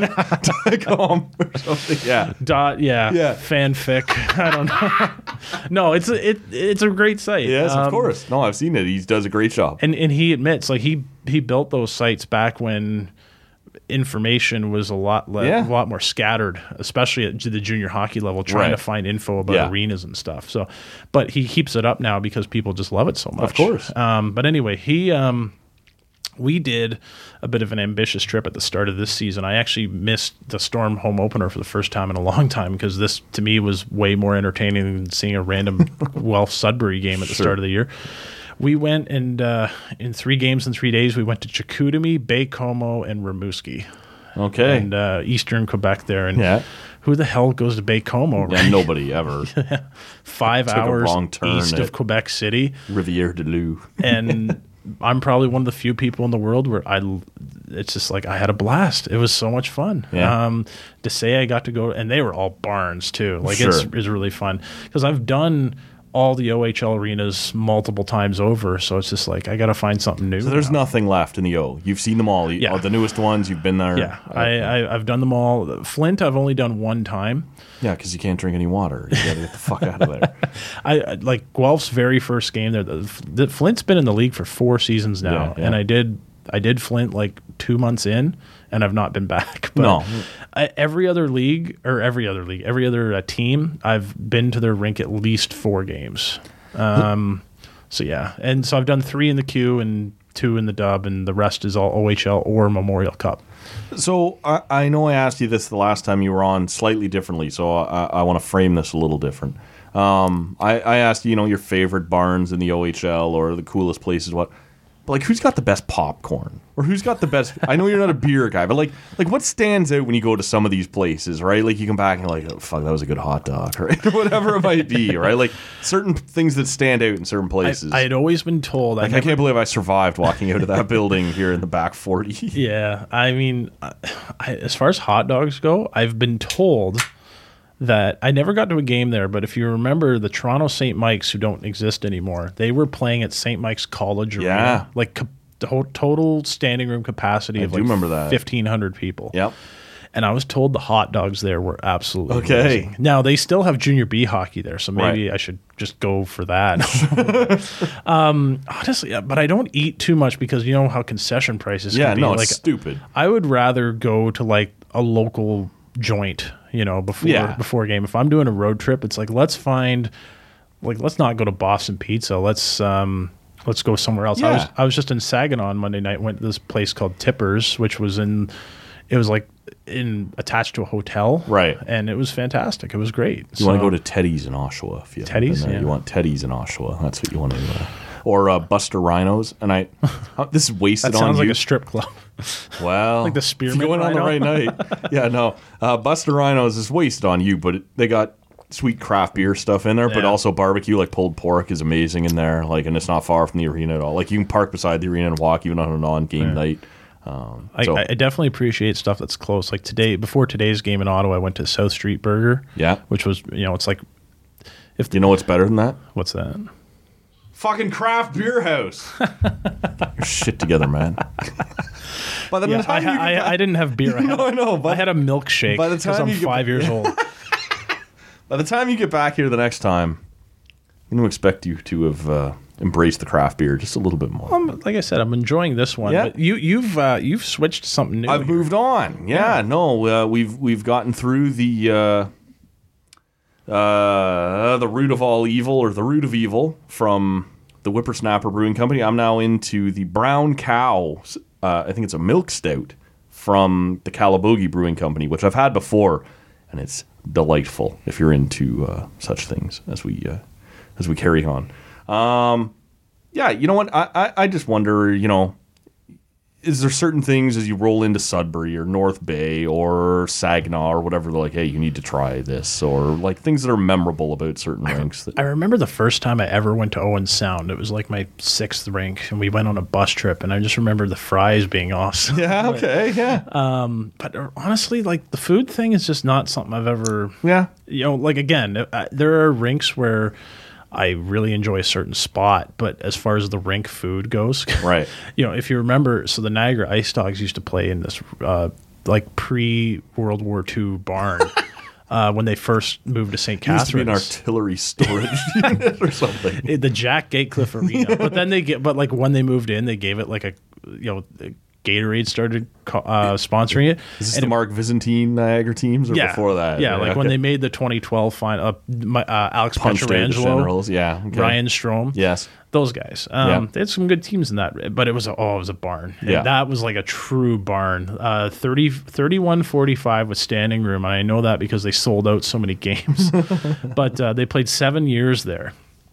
dot com or something. Yeah. dot yeah, Yeah. fanfic. I don't know. No, it's a, it it's a great site. Yes, of Um, course. No, I've seen it. He does a great job. And and he admits like he he built those sites back when information was a lot le- Yeah. a lot more scattered, especially at the junior hockey level, trying Right. to find info about Yeah. arenas and stuff. So, but he keeps it up now because people just love it so much. Of course. Um, but anyway, he um, we did a bit of an ambitious trip at the start of this season. I actually missed the Storm home opener for the first time in a long time because this, to me, was way more entertaining than seeing a random Guelph Sudbury game at the Sure. start of the year. We went and uh, in three games in three days, we went to Chicoutimi, Baie-Comeau, and Rimouski. Okay. And uh, eastern Quebec there. And Yeah. who the hell goes to Baie-Comeau? Right? Yeah, nobody ever. Five Took a hours wrong turn east at- of Quebec City. Rivière de Loup. And I'm probably one of the few people in the world where I, it's just like I had a blast. It was so much fun. Yeah. Um, to say I got to go, and they were all barns too. Like it's, Sure. it's really fun because I've done all the O H L arenas multiple times over. So it's just like I got to find something new. So there's now. nothing left in the O. You've seen them all. You- Yeah. all the newest ones. You've been there. Yeah, I, I, I've done them all. Flint, I've only done one time. Yeah, because you can't drink any water. You got to get the fuck out of there. I I- like Guelph's very first game there. The, the Flint's been in the league for four seasons now, Yeah, yeah. and I did I did Flint like two months in, and I've not been back. But No. I, every other league or every other league, every other uh, team, I've been to their rink at least four games. Um, so yeah, and so I've done three in the Q and two in the Dub, and the rest is all O H L or Memorial Cup. So I, I know I asked you this the last time you were on slightly differently, so I, I want to frame this a little different. Um, I, I asked you, you know, your favorite barns in the O H L or the coolest places, what? But like, who's got the best popcorn? Or who's got the best? I know you're not a beer guy, but like, like what stands out when you go to some of these places, right? Like you come back and you're like, oh, fuck, that was a good hot dog, right? Or whatever it might be, right? Like certain things that stand out in certain I, places. I had always been told. like, I, I never, can't believe I survived walking out of that building here in the back forty. Yeah, I mean, I, I, as far as hot dogs go, I've been told that I never got to a game there, but if you remember the Toronto Saint Mike's, who don't exist anymore, they were playing at Saint Mike's College Arena. Yeah. Like co- the whole total standing room capacity I of do like remember that. fifteen hundred people. Yep. And I was told the hot dogs there were absolutely Okay. amazing. Now, they still have Junior B hockey there, so maybe Right. I should just go for that. um, honestly, yeah, but I don't eat too much because you know how concession prices Yeah, can be. no, like, it's stupid. I would rather go to like a local joint, you know, before Yeah. before a game. If I'm doing a road trip, it's like let's find like let's not go to Boston Pizza. Let's um let's go somewhere else. I was Yeah. I was just in Saginaw on Monday night, went to this place called Tippers, which was in it was like in attached to a hotel. Right. And it was fantastic. It was great. You want to go to Teddy's in Oshawa if you haven't Teddy's? been there. Yeah. You want Teddy's in Oshawa. That's what you want to do. Or uh, Buster Rhinos. And I, uh, this is wasted that on sounds you. like a strip club. Well, like the if Spearmint you going on the right Rhino. night. Yeah, no. Uh, Buster Rhinos is wasted on you, but it, they got sweet craft beer stuff in there, but Yeah. also barbecue. Like pulled pork is amazing in there. Like, and it's not far from the arena at all. Like you can park beside the arena and walk even on a non-game night. Um, I, so, I definitely appreciate stuff that's close. Like today, before today's game in Ottawa, I went to South Street Burger. Yeah. Which was, you know, it's like, if you know what's better than that? what's that? Fucking craft beer house. Your shit together, man. By the Yeah, I, time you get I, back- I didn't have beer. I had, No, I know, but I had a milkshake by the because time I'm you get- five years old. By the time you get back here the next time, I'm going to expect you to have uh, embraced the craft beer just a little bit more. Um, like I said, I'm enjoying this one. Yeah. But you, you've uh, you've switched to something new. I've here. moved on. Yeah, no, uh, we've we've gotten through the uh, uh, the root of all evil, or the root of evil, from the Whippersnapper Brewing Company. I'm now into the Brown Cow. Uh, I think it's a milk stout from the Calabogie Brewing Company, which I've had before, and it's delightful if you're into uh, such things as we uh, as we carry on. Um, yeah, you know what? I, I, I just wonder, you know, is there certain things as you roll into Sudbury or North Bay or Saginaw or whatever, like, hey, you need to try this, or like things that are memorable about certain rinks? That, I remember the first time I ever went to Owen Sound. It was like my sixth rink, and we went on a bus trip, and I just remember the fries being awesome. yeah, okay, yeah, Um, but honestly, like the food thing is just not something I've ever, yeah, you know, like again, uh, there are rinks where I really enjoy a certain spot, but as far as the rink food goes, right. you know, if you remember, so the Niagara Ice Dogs used to play in this uh, like pre-World War Two barn uh, when they first moved to Saint It used to be Catharines. an artillery storage unit or something. It- the Jack Gatecliff Arena, but then they get, but like when they moved in, they gave it like a, you know, Gatorade started uh, sponsoring it. Is this and the it, Mark Vizentine Niagara teams or yeah, before that? Yeah, like okay. when they made the twenty twelve final, uh, my, uh, Alex Punched out the Pietrangelo, Generals, yeah, okay. Ryan Strome. Yes. Those guys. Um, Yeah. They had some good teams in that, but it was a, oh, it was a barn. And Yeah. that was like a true barn. Uh, thirty, thirty-one forty-five with standing room, and I know that because they sold out so many games. But uh, they played seven years there.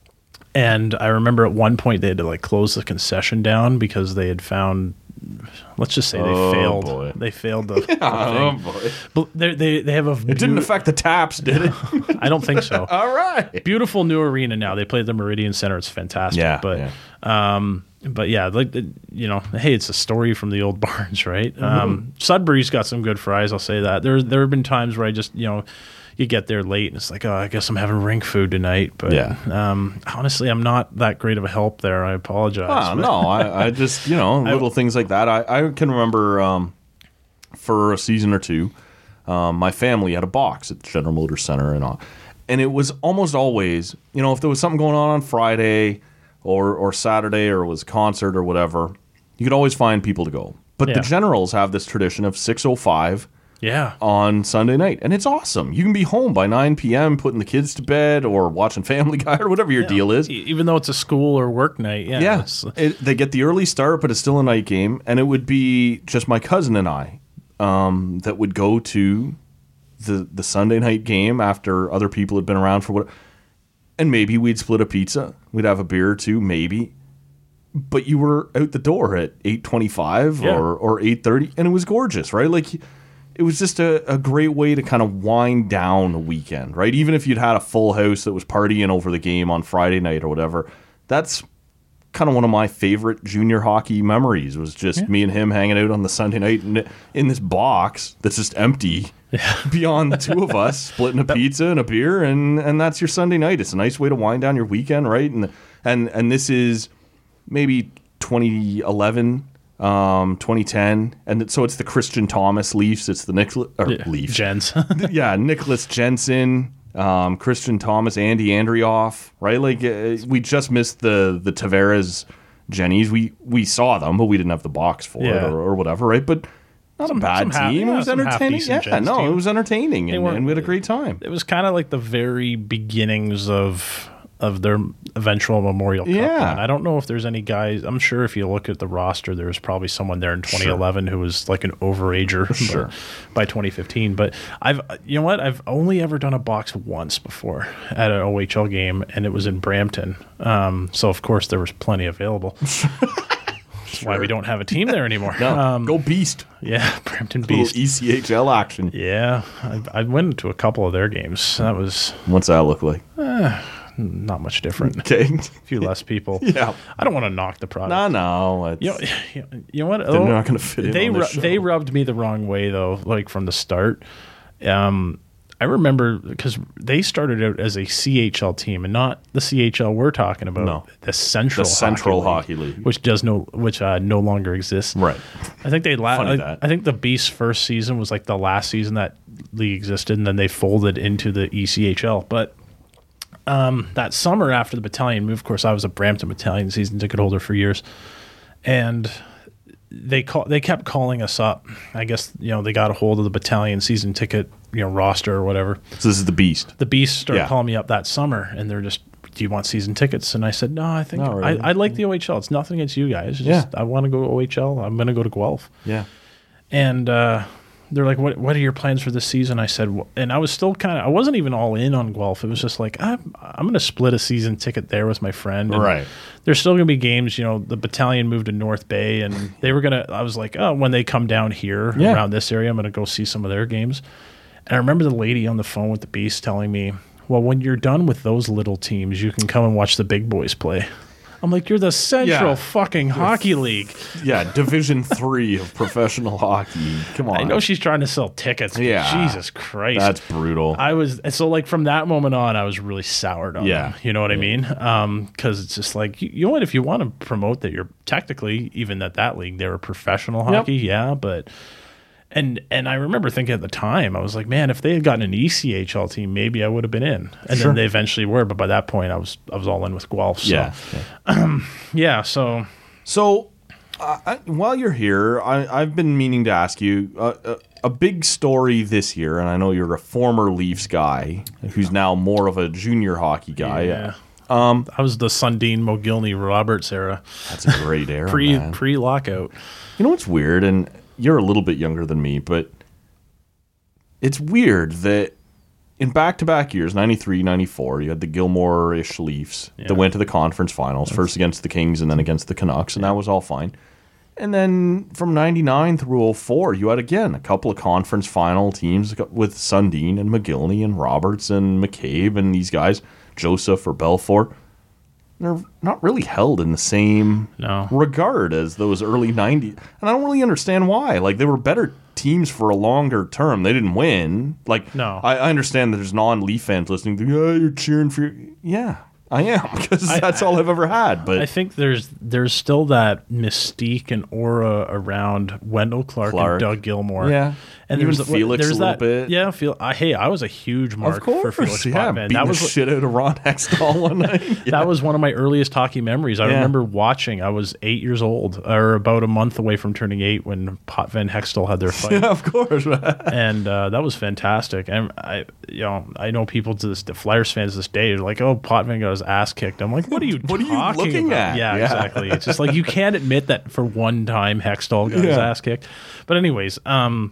And I remember at one point they had to like close the concession down because they had found, let's just say they Oh, failed. boy. They failed the, the Oh, thing. boy. But they they they have a. It didn't affect the taps, did it? I don't think so. All right. Beautiful new arena now. They play at the Meridian Center. It's fantastic. Yeah, but yeah. um, but yeah, like the- you know, hey, it's a story from the old barns, right? Mm-hmm. Um, Sudbury's got some good fries. I'll say that. There there have been times where I just you know. You get there late and it's like, oh, I guess I'm having rink food tonight. But Yeah. um, honestly, I'm not that great of a help there. I apologize. Oh, But- no, I, I just, you know, little things like that. I, I can remember um, for a season or two, um, my family had a box at the General Motors Center and all. And it was almost always, you know, if there was something going on on Friday or, or Saturday or it was a concert or whatever, you could always find people to go. But Yeah. the Generals have this tradition of six oh five Yeah. on Sunday night, and it's awesome. You can be home by nine p.m. putting the kids to bed or watching Family Guy or whatever your deal is. E- Even though it's a school or work night. Yeah. Yeah, it's- it, they get the early start, but it's still a night game, and it would be just my cousin and I um, that would go to the the Sunday night game after other people had been around for what, and maybe we'd split a pizza, we'd have a beer or two, maybe, but you were out the door at eight twenty-five Yeah. or or eight thirty, and it was gorgeous, right? Like. It was just a, a great way to kind of wind down a weekend, right? Even if you'd had a full house that was partying over the game on Friday night or whatever, that's kind of one of my favorite junior hockey memories was just Yeah. me and him hanging out on the Sunday night in, in this box that's just empty beyond the two of us, splitting a pizza and a beer, and, and that's your Sunday night. It's a nice way to wind down your weekend, right? And and and this is maybe twenty eleven, um, twenty ten, and it- so it's the Christian Thomas Leafs. It's the Nicholas or Yeah. Leafs. Gens. yeah, Nicholas Jensen, um, Christian Thomas, Andy Andrioff, right? Like uh, we just missed the the Tavares Jennies. We we saw them, but we didn't have the box for it Yeah. or, or whatever, right? But not Some- a bad some half- team. yeah, it was some entertaining. half-decent Yeah, Gens no, team. it was entertaining, and, weren't- and we had a great time. It was kind of like the very beginnings of of their eventual Memorial Cup Yeah. run. I don't know if there's any guys. I'm sure if you look at the roster, there's probably someone there in twenty eleven who was like an overager Sure. but- by twenty fifteen. But I've, you know what? I've only ever done a box once before at an O H L game, and it was in Brampton. Um, so of course there was plenty available. That's why we don't have a team there anymore. No, Um, go Beast. yeah, Brampton Little Beast. E C H L action. Yeah, I, I went to a couple of their games. That was What's that look like? not much different. Okay. A few less people. Yeah. I don't want to knock the product. No, no. It's, You know, you know what? They're not gonna fit in They on this ru- they show. rubbed me the wrong way though, like from the start. Um, I remember because they started out as a C H L team and not the C H L we're talking about. No. The Central The Central Hockey, Hockey League. which does no which uh, no longer exists. Right. I think they la- Funny I, that. I think the Beast's first season was like the last season that league existed, and then they folded into the E C H L. But um, that summer after the battalion move, of course, I was a Brampton Battalion season ticket holder for years, and they call they kept calling us up. I guess you know they got a hold of the battalion season ticket you know roster or whatever. So this is the Beast. The Beast started Yeah. calling me up that summer, and they're just, "Do you want season tickets?" And I said, "No, I think Not really. I, I like the O H L. It's nothing against you guys. It's just, Yeah. I want to go to O H L. I'm going to go to Guelph." Yeah. And uh, they're like, "What? What are your plans for this season?" I said, "Wh-" and I was still kind of, I wasn't even all in on Guelph. It was just like, I'm, I'm going to split a season ticket there with my friend. And Right. There's still going to be games. You know, the battalion moved to North Bay, and they were going to. I was like, oh, when they come down here Yeah. around this area, I'm going to go see some of their games. And I remember the lady on the phone with the Beast telling me, "Well, when you're done with those little teams, you can come and watch the big boys play." I'm like, "You're the Central Yeah. fucking Hockey League." Yeah, Division Three of professional hockey. Come on. I know she's trying to sell tickets. But Yeah. Jesus Christ. That's brutal. I was so like from that moment on, I was really soured on Yeah. them. You know what I mean? Um, because it's just like you, you know what? If you want to promote that you're technically even at that league, they were professional hockey, yeah. But and and I remember thinking at the time, I was like, man, if they had gotten an E C H L team, maybe I would have been in. And Sure. then they eventually were, but by that point, I was I was all in with Guelph. So, yeah. yeah. So So Uh, I, while you're here, I, I've been meaning to ask you uh, a, a big story this year, and I know you're a former Leafs guy who's now more of a junior hockey guy. Yeah. Um, that was the Sundin, Mogilny, Roberts era. That's a great era, pre man. pre lockout. You know what's weird, and you're a little bit younger than me, but it's weird that in back-to-back years, ninety-three, ninety-four, you had the Gilmore-ish Leafs yeah. that went to the conference finals, That's... first against the Kings and then against the Canucks, and yeah. that was all fine. And then from ninety-nine through oh four, you had, again, a couple of conference final teams with Sundin and Mogilny and Roberts and McCabe and these guys, Joseph or Belfour. They're not really held in the same no. regard as those early nineties. And I don't really understand why. Like, they were better teams for a longer term. They didn't win. Like, no. I, I understand that there's non-Leaf fans listening to, yeah, you're cheering for your... Yeah, I am, because that's I, all I've ever had. But I think there's there's still that mystique and aura around Wendell Clark, Clark. and Doug Gilmour. Yeah. And even there's Felix there's a little that, bit. Yeah, feel. I, hey, I was a huge mark of course, for Felix yeah, Potvin. Beating That was the shit out of Ron Hextall one night. Yeah. That was one of my earliest hockey memories. I yeah. remember watching. I was eight years old, or about a month away from turning eight, when Potvin Hextall had their fight. Yeah, of course. And uh, that was fantastic. And I, you know, I know people to this, the Flyers fans to this day, are like, "Oh, Potvin got his ass kicked." I'm like, "What are you? what talking are you looking about? at?" Yeah, yeah, exactly. It's just like you can't admit that for one time Hextall got yeah. his ass kicked. But anyways, um.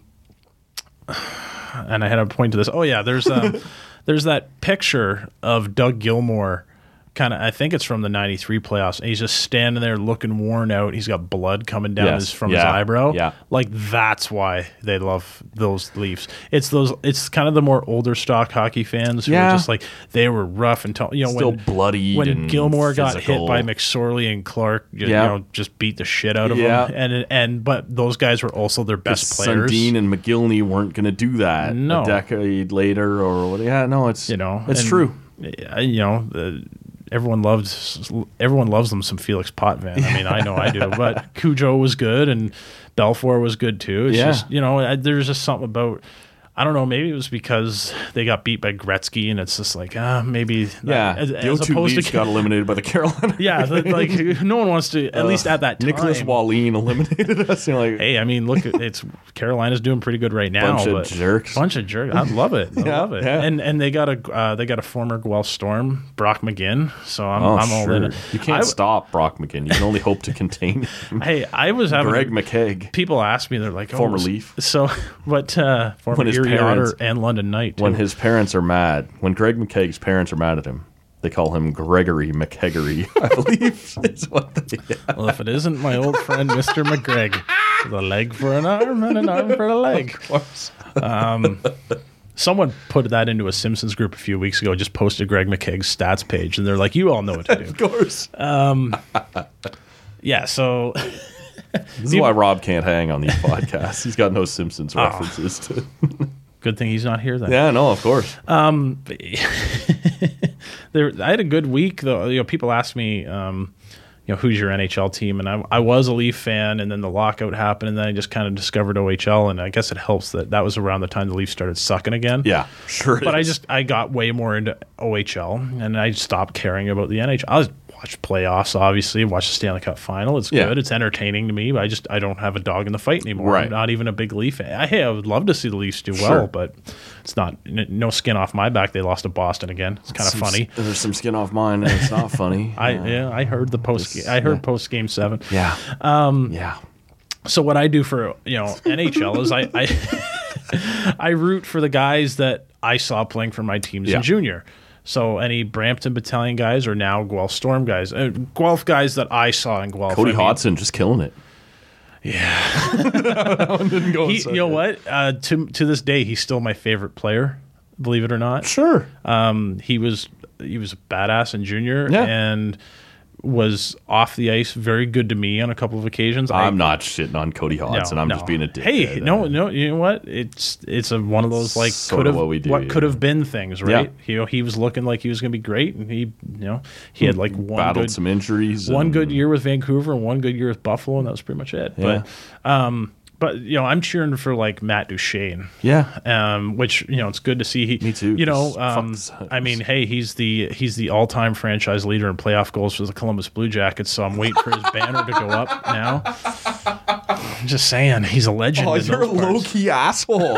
and I had a point to this. Oh yeah, there's um, there's that picture of Doug Gilmour, kind of. I think it's from the ninety-three playoffs. And he's just standing there looking worn out. He's got blood coming down yes. his from yeah. his eyebrow. Yeah, like that's why they love those Leafs. It's those. It's kind of the more older stock hockey fans who yeah. are just like they were rough and t- you know still when, bloody. When and Gilmour physical. got hit by McSorley and Clark, you, yeah. you know, just beat the shit out of yeah. them. And and but those guys were also their best players. Sundin and Mogilny weren't going to do that no. a decade later or what? Yeah, no, it's you know it's and, true. You know. The, Everyone loves everyone loves them some Felix Potvin. I mean, I know I do. But Cujo was good and Belfour was good too. It's yeah. just, you know, I, there's just something about, I don't know, maybe it was because they got beat by Gretzky and it's just like, ah, uh, maybe. Yeah, that, as, the as O two opposed Leafs to, got eliminated by the Carolina. Yeah, like no one wants to, at uh, least at that time. Nicholas Wallin eliminated us. You're like, hey, I mean, look, it's Carolina's doing pretty good right now. Bunch but of jerks. Bunch of jerks. I love it. I yeah, love it. Yeah. And and they got a uh, they got a former Guelph Storm, Brock McGinn. So I'm, oh, I'm all sure. in it. You can't I, stop Brock McGinn. You can only hope to contain him. Hey, I was having Greg McKegg. People ask me, they're like, oh, former Leaf. So what? Uh, former Erie Otter and London Knight. Too. When his parents are mad, when Greg McKegg's parents are mad at him, they call him Gregory McKeggery, I believe. Is what they, yeah. Well, if it isn't my old friend Mister McGregor, with a leg for an arm and an arm for a leg. Of course. Um, someone put that into a Simpsons group a few weeks ago, just posted Greg McKegg's stats page, and they're like, you all know what to do. Of course. Um, yeah, so... This is why Rob can't hang on these podcasts. He's got no Simpsons references oh. to... Good thing he's not here then. Yeah, no, of course. Um, there, I had a good week though. You know, people ask me, um, you know, who's your N H L team, and I, I was a Leaf fan, and then the lockout happened, and then I just kind of discovered O H L, and I guess it helps that that was around the time the Leafs started sucking again. Yeah, sure. But I just I got way more into O H L, and I stopped caring about the N H L. I was watch playoffs, obviously, watch the Stanley Cup final. It's yeah. good. It's entertaining to me, but I just I don't have a dog in the fight anymore. Right. I'm not even a big Leaf fan. I, hey, I would love to see the Leafs do well, sure. but it's not no skin off my back. They lost to Boston again. It's kind of funny. There's some skin off mine, and it's not funny. I uh, yeah, I heard the post. I heard yeah. post game seven. Yeah. Um, yeah. So what I do for you know N H L is I I, I root for the guys that I saw playing for my teams yeah. in junior. So any Brampton Battalion guys are now Guelph Storm guys. Uh, Guelph guys that I saw in Guelph. Cody I mean, Hodgson just killing it. Yeah. That one didn't go he, so you know good. what? Uh, to to this day, he's still my favorite player. Believe it or not. Sure. Um, he was he was a badass in junior yeah. and was off the ice very good to me on a couple of occasions. I'm I, not shitting on Cody Hodgson. No, I'm no. just being a dick. Hey, no, no, you know what? It's it's a one of those like could have what, we do, what yeah. could have been things, right? Yeah. You know, he was looking like he was going to be great, and he, you know, he had like one battled good, some injuries, one and, good year with Vancouver, and one good year with Buffalo, and that was pretty much it. Yeah. But, um, but you know, I'm cheering for like Matt Duchene. Yeah, um, which you know, it's good to see. He, me too. You know, um, I mean, hey, he's the he's the all time franchise leader in playoff goals for the Columbus Blue Jackets. So I'm waiting for his banner to go up now. I'm just saying, he's a legend. Oh, in you're a those parts. low-key asshole.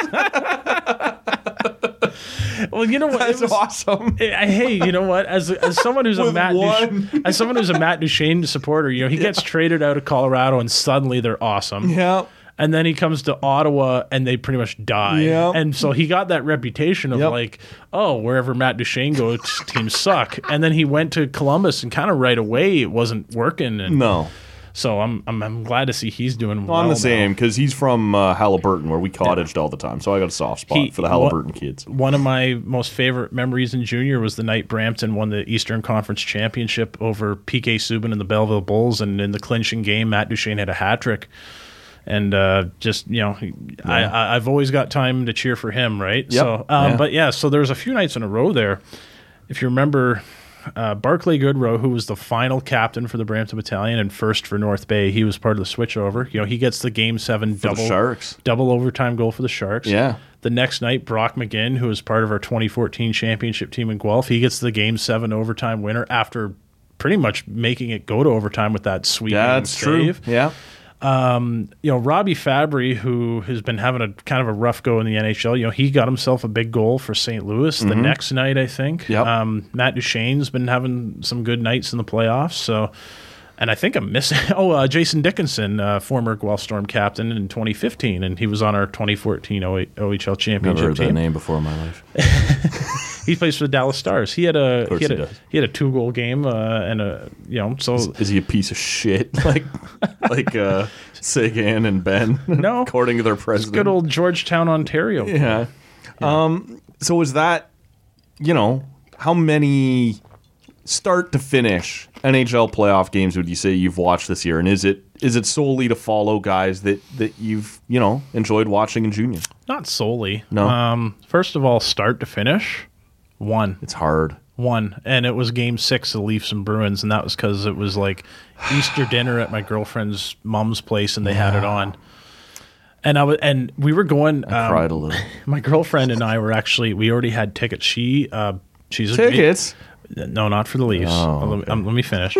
Well, you know what? That's It was- awesome. I- Hey, you know what? As as someone who's a With Matt one. Duch- as someone who's a Matt Duchene supporter, you know, he gets traded out of Colorado and suddenly they're awesome. Yeah. And then he comes to Ottawa and they pretty much die. Yep. And so he got that reputation of Yep. like, oh, wherever Matt Duchene goes, teams suck. And then he went to Columbus and kind of right away it wasn't working. And No. so I'm I'm, I'm glad to see he's doing well. I'm the now. same because he's from uh, Halliburton, where we cottaged all the time. So I got a soft spot He- for the what- Halliburton kids. One of my most favorite memories in junior was the night Brampton won the Eastern Conference Championship over P K Subban and the Belleville Bulls, and in the clinching game, Matt Duchene had a hat trick. And uh, just, you know, I, I, I've always got time to cheer for him, right? Yep. So, um, Yeah. But yeah, so there was a few nights in a row there. If you remember, uh, Barclay Goodrow, who was the final captain for the Brampton Battalion and first for North Bay, he was part of the switchover. You know, he gets the Game Seven For the double Sharks. double overtime goal for the Sharks. Yeah. The next night, Brock McGinn, who was part of our twenty fourteen championship team in Guelph, he gets the Game Seven overtime winner after pretty much making it go to overtime with that sweet Yeah, that's true. save. Yeah. Um, you know, Robbie Fabry, who has been having a kind of a rough go in the N H L, you know, he got himself a big goal for Saint Louis the next night, I think. Yep. Um, Matt Duchene's been having some good nights in the playoffs. So, and I think I'm missing. Oh, uh, Jason Dickinson, uh, former Guelph Storm captain in twenty fifteen, and he was on our twenty fourteen O H L Never championship heard that team. name before in my life. He plays for the Dallas Stars. He had a course he had he a does. he had a two goal game uh, and a you know so Is he a piece of shit like like uh, Sagan and Ben? No. according to their president. good old Georgetown, Ontario. Yeah. Um. So is that, you know, how many start to finish N H L playoff games would you say you've watched this year, and is it is it solely to follow guys that that you've you know enjoyed watching in junior? Not solely. No. Um, first of all, start to finish, one. It's hard. One. And it was game six of the Leafs and Bruins, and that was because it was like Easter dinner at my girlfriend's mom's place, and they had it on. And I was, and we were going. I um, cried a little. My girlfriend and I were actually, we already had tickets. She, uh, she's a J- Tickets. No, not for the Leafs. Oh, let, me, okay. um, let me finish.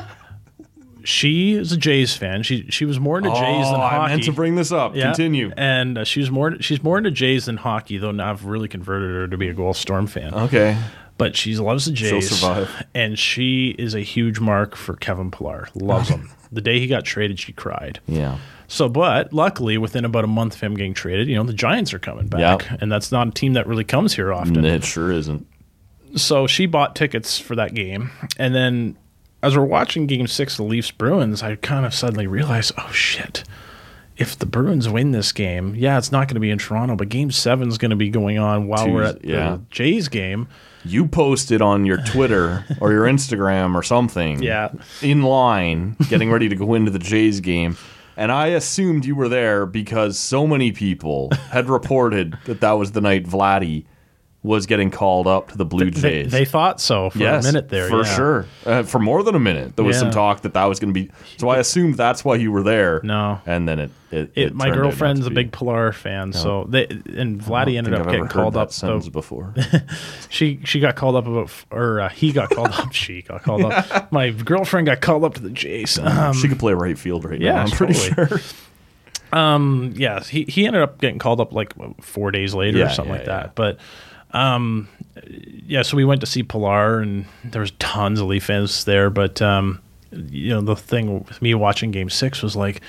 She is a Jays fan. She she was more into Jays than Oh, hockey. I meant to bring this up. Yeah. Continue. And uh, she's more she's more into Jays than hockey, though now I've really converted her to be a Guelph Storm fan. Okay. But she loves the Jays. survive. And she is a huge mark for Kevin Pillar. Loves him. The day he got traded, she cried. Yeah. So, but luckily, within about a month of him getting traded, you know, the Giants are coming back. Yep. And that's not a team that really comes here often. It sure isn't. So she bought tickets for that game. And then as we're watching game six of the Leafs Bruins, I kind of suddenly realized, oh, shit. If the Bruins win this game, yeah, it's not going to be in Toronto, but game seven is going to be going on while we're at Tuesday, yeah. the Jays game. You posted on your Twitter or your Instagram or something. Yeah. In line, getting ready to go into the Jays game. And I assumed you were there because so many people had reported that that was the night Vladdy was getting called up to the Blue They, Jays. they thought so for yes, a minute there. for yeah. sure. Uh, for more than a minute, there was some Yeah. talk that that was going to be. So I assumed that's why you were there. No. and then it. it, It, it my turned out not girlfriend's to a be. big Pilar fan, so they and I Vladdy don't ended think up I've getting ever heard called that up. sentence about- before. she she got called up about, or uh, he got called up. She got called up. My girlfriend got called up to the Jays. Um, she could play right field right yeah, now. I'm pretty totally. sure. Um, yeah, he he ended up getting called up like what, four days later Yeah, or something yeah, like yeah. that. But um, yeah, so we went to see Pilar, and there was tons of Leaf fans there. But um, you know, the thing with me watching Game Six was like,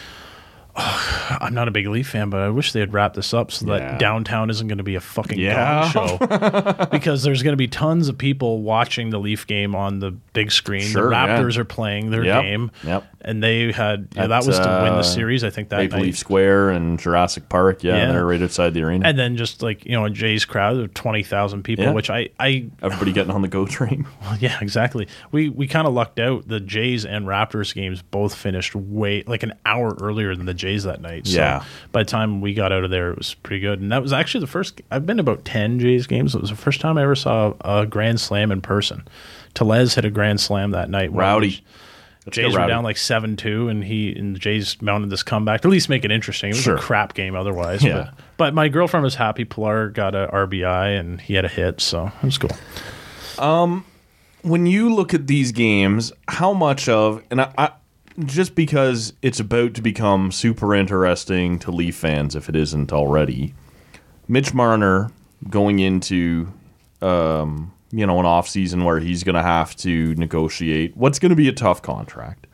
oh, I'm not a big Leaf fan, but I wish they had wrapped this up so Yeah. that downtown isn't going to be a fucking Yeah. gong show. Because there's going to be tons of people watching the Leaf game on the big screen. Sure, the yeah. Raptors are playing their Yep, game, yep. and they had yeah, At, that was to win uh, the series. I think that Maple night. Leaf Square and Jurassic Park. Yeah, Yeah. they're right outside the arena. And then just like, you know, a Jays crowd of twenty thousand people, Yeah. which I, I, Everybody getting on the GO train. yeah, exactly. We we kind of lucked out. The Jays and Raptors games both finished way like an hour earlier than the Jays that night. So Yeah. by the time we got out of there, it was pretty good. And that was actually the first. I've been to about ten Jays games. It was the first time I ever saw a grand slam in person. Telez hit a grand slam that night. when Rowdy. the Let's Jays get were rowdy. down like seven two, and he and the Jays mounted this comeback to at least make it interesting. It was Sure. a crap game otherwise. Yeah. But, but my girlfriend was happy. Pilar got a R B I, and he had a hit, so it was cool. When you look at these games, how much of and I, I just because it's about to become super interesting to Leaf fans, if it isn't already, Mitch Marner going into um, you know an off season where he's going to have to negotiate what's going to be a tough contract.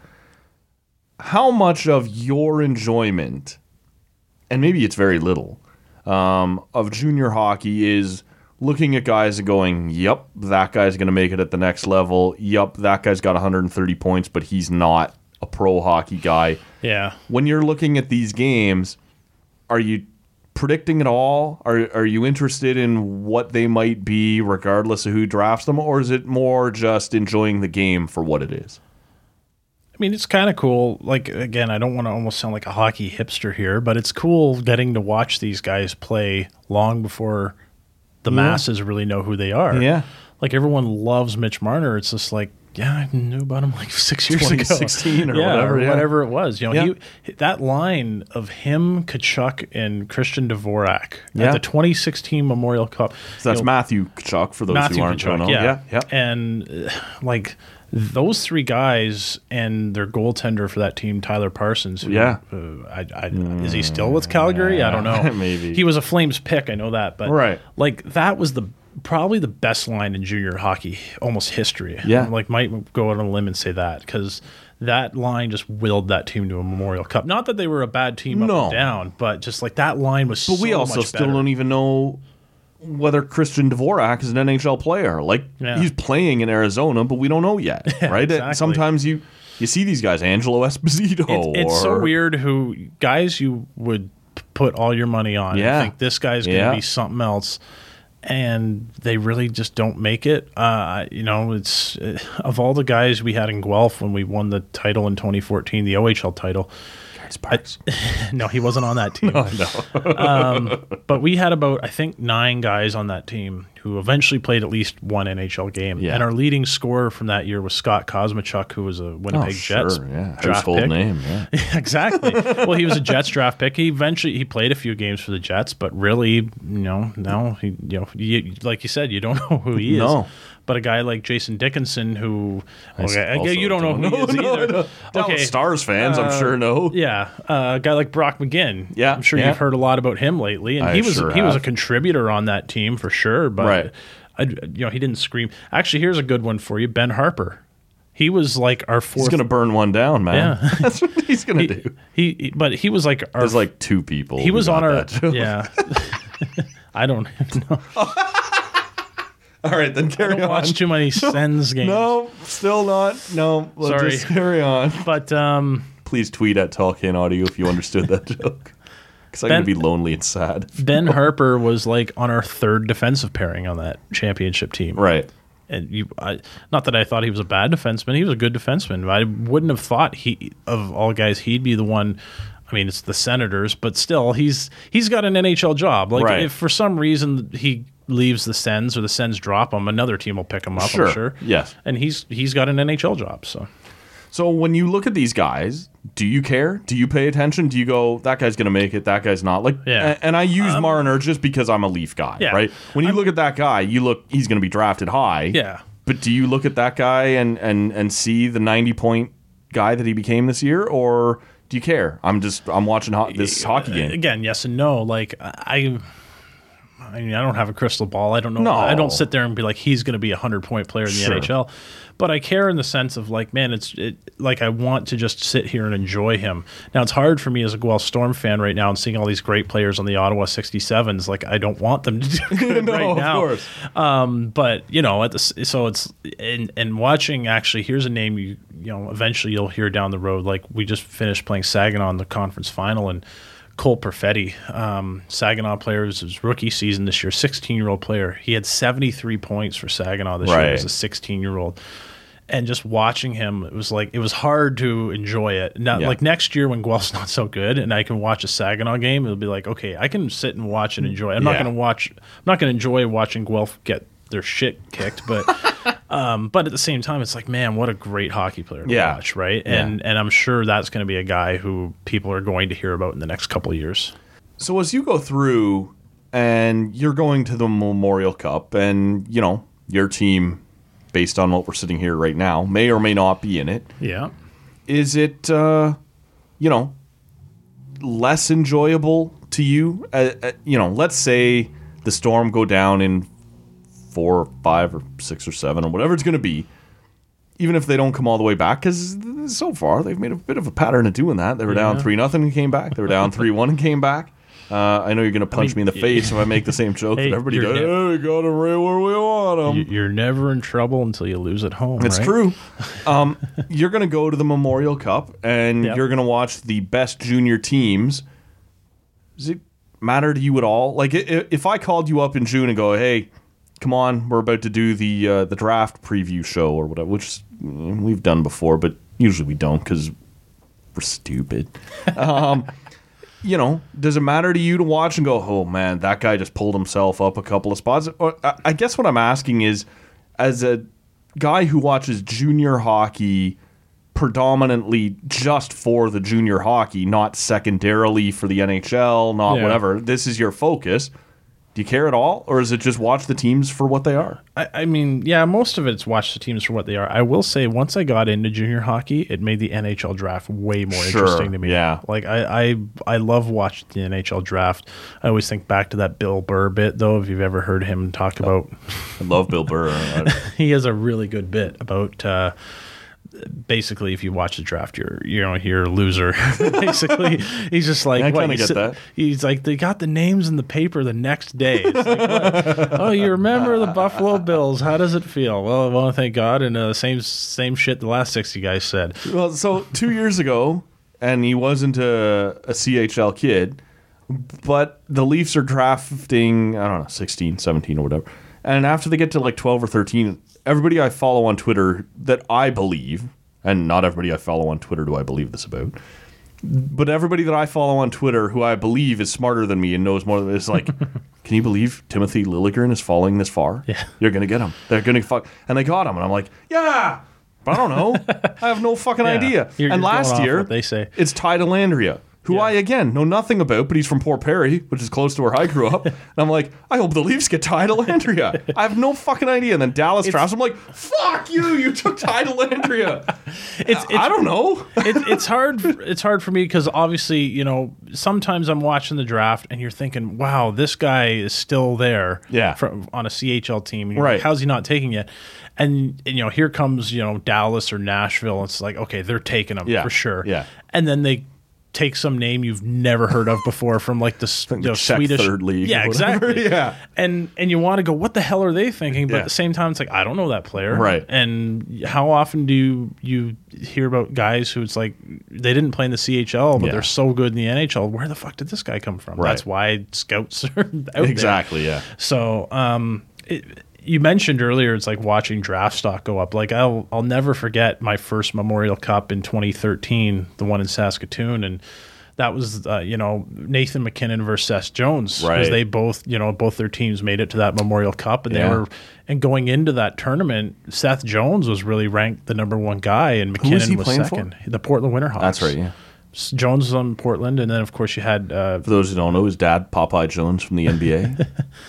How much of your enjoyment, and maybe it's very little, um, of junior hockey is looking at guys and going, yep, that guy's going to make it at the next level. Yep, that guy's got one hundred thirty points, but he's not a pro hockey guy. Yeah. When you're looking at these games, are you predicting it all? Are are you interested in what they might be regardless of who drafts them? Or is it more just enjoying the game for what it is? I mean, it's kind of cool. Like, again, I don't want to almost sound like a hockey hipster here, but it's cool getting to watch these guys play long before the yeah. masses really know who they are. Yeah. Like, everyone loves Mitch Marner. It's just like, yeah, I knew about him like six years twenty ago. sixteen or yeah, whatever. Or yeah. whatever it was. You know, yeah. he, that line of him, Tkachuk, and Christian Dvorak yeah. at the twenty sixteen Memorial Cup. So that's you know, Matthew Tkachuk, for those Matthew who aren't Tkachuk, know. Yeah. yeah, yeah. And, uh, like, those three guys and their goaltender for that team, Tyler Parsons. Who, yeah. Uh, I, I, mm, is he still with Calgary? I don't know. Maybe. He was a Flames pick. I know that. But, right. like, that was the probably the best line in junior hockey, almost history. Yeah. Like, might go out on a limb and say that because that line just willed that team to a Memorial Cup. Not that they were a bad team up no. and down, but just like that line was but so we also much still better. don't even know whether Christian Dvorak is an N H L player. Like, yeah. he's playing in Arizona, but we don't know yet, right? Exactly. Sometimes you, you see these guys, Angelo Esposito. It, it's or, so weird who guys you would p- put all your money on Yeah. and think this guy's going to Yeah. be something else, and they really just don't make it. Uh, you know, it's uh, of all the guys we had in Guelph when we won the title in twenty fourteen, the O H L title. I, no, he wasn't on that team. No, no. um, but we had about, I think, nine guys on that team who eventually played at least one N H L game. Yeah. And our leading scorer from that year was Scott Kosmachuk, who was a Winnipeg oh, Jets sure, yeah. draft Household pick. name, yeah. Exactly. Well, he was a Jets draft pick. He eventually he played a few games for the Jets, but really, you know, now he, you know, you, like you said, you don't know who he is. No. But a guy like Jason Dickinson, who I okay, also you don't know who he is no, either. No, no. Okay, Stars fans, uh, I'm sure know. Yeah, uh, a guy like Brock McGinn. Yeah, I'm sure yeah. you've heard a lot about him lately, and I he was sure he have. was a contributor on that team for sure. But right. I, you know, he didn't scream. Actually, here's a good one for you, Ben Harper. He was like our fourth. He's going to burn one down, man. Yeah. That's what he's going to do. He, he, but he was like our. There's like two people. He was on our. That Yeah. I don't know. All right, then carry I don't on. watch too many Sens games. No, still not. No, we'll Sorry. just carry on. But um, please tweet at Talkin Audio if you understood that joke. Because I'm Ben- going to be lonely and sad. Ben Harper was like on our third defensive pairing on that championship team. Right. And you, I, not that I thought he was a bad defenseman. He was a good defenseman. I wouldn't have thought he, of all guys, he'd be the one. I mean, it's the Senators, but still, he's he's got an N H L job. Like, Right. if for some reason he leaves the Sens or the Sens drop him, another team will pick him up. Sure. I'm sure. Yes. And he's he's got an N H L job. So, So when you look at these guys, do you care? Do you pay attention? Do you go, that guy's going to make it, that guy's not? Like, Yeah. a- and I use Um, Marner just because I'm a Leaf guy, Yeah. right? When you I'm- look at that guy, you look, he's going to be drafted high. yeah. But do you look at that guy and, and, and see the ninety point guy that he became this year, or do you care? I'm just I'm watching ho- this hockey game. Again, yes and no. Like I, I mean, I don't have a crystal ball. I don't know. No. I don't sit there and be like, he's going to be a hundred point player in the Sure. N H L. But I care in the sense of like, man, it's it, like I want to just sit here and enjoy him. Now it's hard for me as a Guelph Storm fan right now and seeing all these great players on the Ottawa sixty-sevens. Like I don't want them to do good No, right of now. course. Um, but you know, at the, so it's and and watching actually. Here's a name you you know eventually you'll hear down the road. Like we just finished playing Saginaw in the conference final and. Cole Perfetti, um, Saginaw player, was his rookie season this year, sixteen-year-old player. He had seventy-three points for Saginaw this Right. year as a sixteen-year-old. And just watching him, it was like it was hard to enjoy it. Now, Yeah. like next year when Guelph's not so good, and I can watch a Saginaw game, it'll be like, okay, I can sit and watch and enjoy. I'm not Yeah. going to watch. I'm not going to enjoy watching Guelph get their shit kicked, but um, but at the same time, it's like, man, what a great hockey player to Yeah. watch, right? Yeah. And and I'm sure that's going to be a guy who people are going to hear about in the next couple of years. So as you go through and you're going to the Memorial Cup and, you know, your team, based on what we're sitting here right now, may or may not be in it. Yeah. is it, uh, you know, less enjoyable to you? Uh, uh, you know, let's say the Storm go down in four or five or six or seven or whatever it's going to be, even if they don't come all the way back, because so far they've made a bit of a pattern of doing that. They were Yeah. down three nothing and came back. They were down three one and came back. Uh, I know you're going to punch I mean, me in the face if I make the same joke Hey, that everybody you're goes, nev- oh, we got them right where we want them. You- You're never in trouble until you lose at home. It's right? true. Um, you're going to go to the Memorial Cup and Yep. you're going to watch the best junior teams. Does it matter to you at all? Like, i- i- if I called you up in June and go, hey, come on, we're about to do the uh, the draft preview show or whatever, which mm, we've done before, but usually we don't because we're stupid. Um, you know, does it matter to you to watch and go, oh man, that guy just pulled himself up a couple of spots? Or, I I guess what I'm asking is, as a guy who watches junior hockey predominantly just for the junior hockey, not secondarily for the N H L, not Yeah. whatever, this is your focus. Do you care at all? Or is it just watch the teams for what they are? I, I mean, yeah, most of it's watch the teams for what they are. I will say, once I got into junior hockey, it made the N H L draft way more Sure, interesting to me. yeah. Like, I, I I love watching the N H L draft. I always think back to that Bill Burr bit, though, if you've ever heard him talk about. I love Bill Burr. I- He has a really good bit about uh, basically if you watch the draft, you're you know you're a loser. Basically, he's just like, Yeah, I what, kinda you get sit- that. He's like, they got the names in the paper the next day. It's like, what? Oh, you remember the Buffalo Bills? How does it feel? Well, I want to thank God, and uh, same same shit the last sixty guys said. Well, so two years ago, and he wasn't a, a C H L kid, but the Leafs are drafting, I don't know, sixteen, seventeen or whatever. And after they get to like twelve or thirteen, everybody I follow on Twitter that I believe, and not everybody I follow on Twitter do I believe this about, but everybody that I follow on Twitter who I believe is smarter than me and knows more than me is like, can you believe Timothy Liljegren is falling this far? Yeah. You're going to get him. They're going to fuck. And they got him. And I'm like, yeah. But I don't know. I have no fucking Yeah. idea. You're- and you're last going off year, what they say. it's Ty Dellandrea, who Yeah. I, again, know nothing about, but he's from Port Perry, which is close to where I grew up. And I'm like, I hope the Leafs get Ty Dellandrea. I have no fucking idea. And then Dallas drafts. I'm like, fuck you. You took Ty Dellandrea. It's, it's I don't know. it, it's hard. It's hard for me because obviously, you know, sometimes I'm watching the draft and you're thinking, "Wow, this guy is still there." Yeah. from, on a C H L team. And you're Right. like, how's he not taking it? And, and you know, here comes you know Dallas or Nashville. It's like, okay, they're taking him Yeah. for sure. Yeah. And then they take some name you've never heard of before from like the, s- you know, Czech Swedish third league Yeah, or whatever. exactly. Yeah. And and you want to go, what the hell are they thinking? But Yeah. at the same time, it's like, I don't know that player. Right. And how often do you, you hear about guys who it's like they didn't play in the C H L, but Yeah. they're so good in the N H L? Where the fuck did this guy come from? Right. That's why scouts are out there. Exactly, yeah. So, um, it, you mentioned earlier, it's like watching draft stock go up. Like I'll, I'll never forget my first Memorial Cup in twenty thirteen, the one in Saskatoon, and that was, uh, you know, Nathan McKinnon versus Seth Jones, because Right. they both, you know, both their teams made it to that Memorial Cup, and Yeah. they were, and going into that tournament, Seth Jones was really ranked the number one guy, and Who was McKinnon he was playing for? second. The Portland Winterhawks. That's right, yeah. S- Jones was on Portland, and then of course you had uh, For those who don't know, his dad, Popeye Jones from the N B A.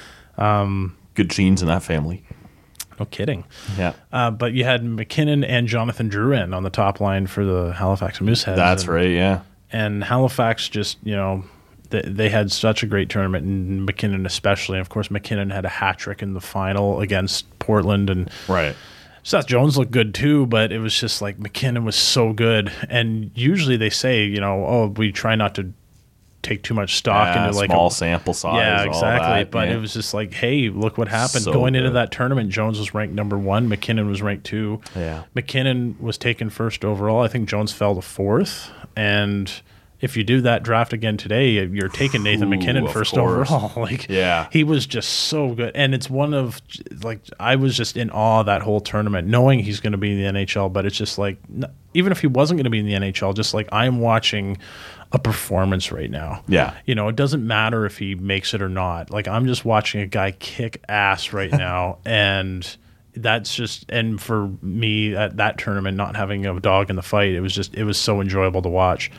um, Good genes in that family. no kidding. Yeah. Uh, but you had McKinnon and Jonathan Drouin on the top line for the Halifax Mooseheads. That's and, right, yeah. And Halifax just, you know, they, they had such a great tournament, and McKinnon especially. And of course, McKinnon had a hat trick in the final against Portland, and Right. Seth Jones looked good too. But it was just like McKinnon was so good. And usually they say, you know, oh, we try not to take too much stock Yeah, into like small a, sample size. yeah, all exactly. that, but yeah. it was just like, hey, look what happened. So Going into good. that tournament, Jones was ranked number one. McKinnon was ranked two. Yeah. McKinnon was taken first overall. I think Jones fell to fourth. And if you do that draft again today, you're taking Nathan Ooh, McKinnon of first course. overall. Like, Yeah. he was just so good. And it's one of, like, I was just in awe that whole tournament, knowing he's going to be in the N H L. But it's just like, n- even if he wasn't going to be in the N H L, just like I'm watching a performance right now. Yeah. You know, it doesn't matter if he makes it or not. Like, I'm just watching a guy kick ass right now. And that's just, and for me at that tournament, not having a dog in the fight, it was just, it was so enjoyable to watch.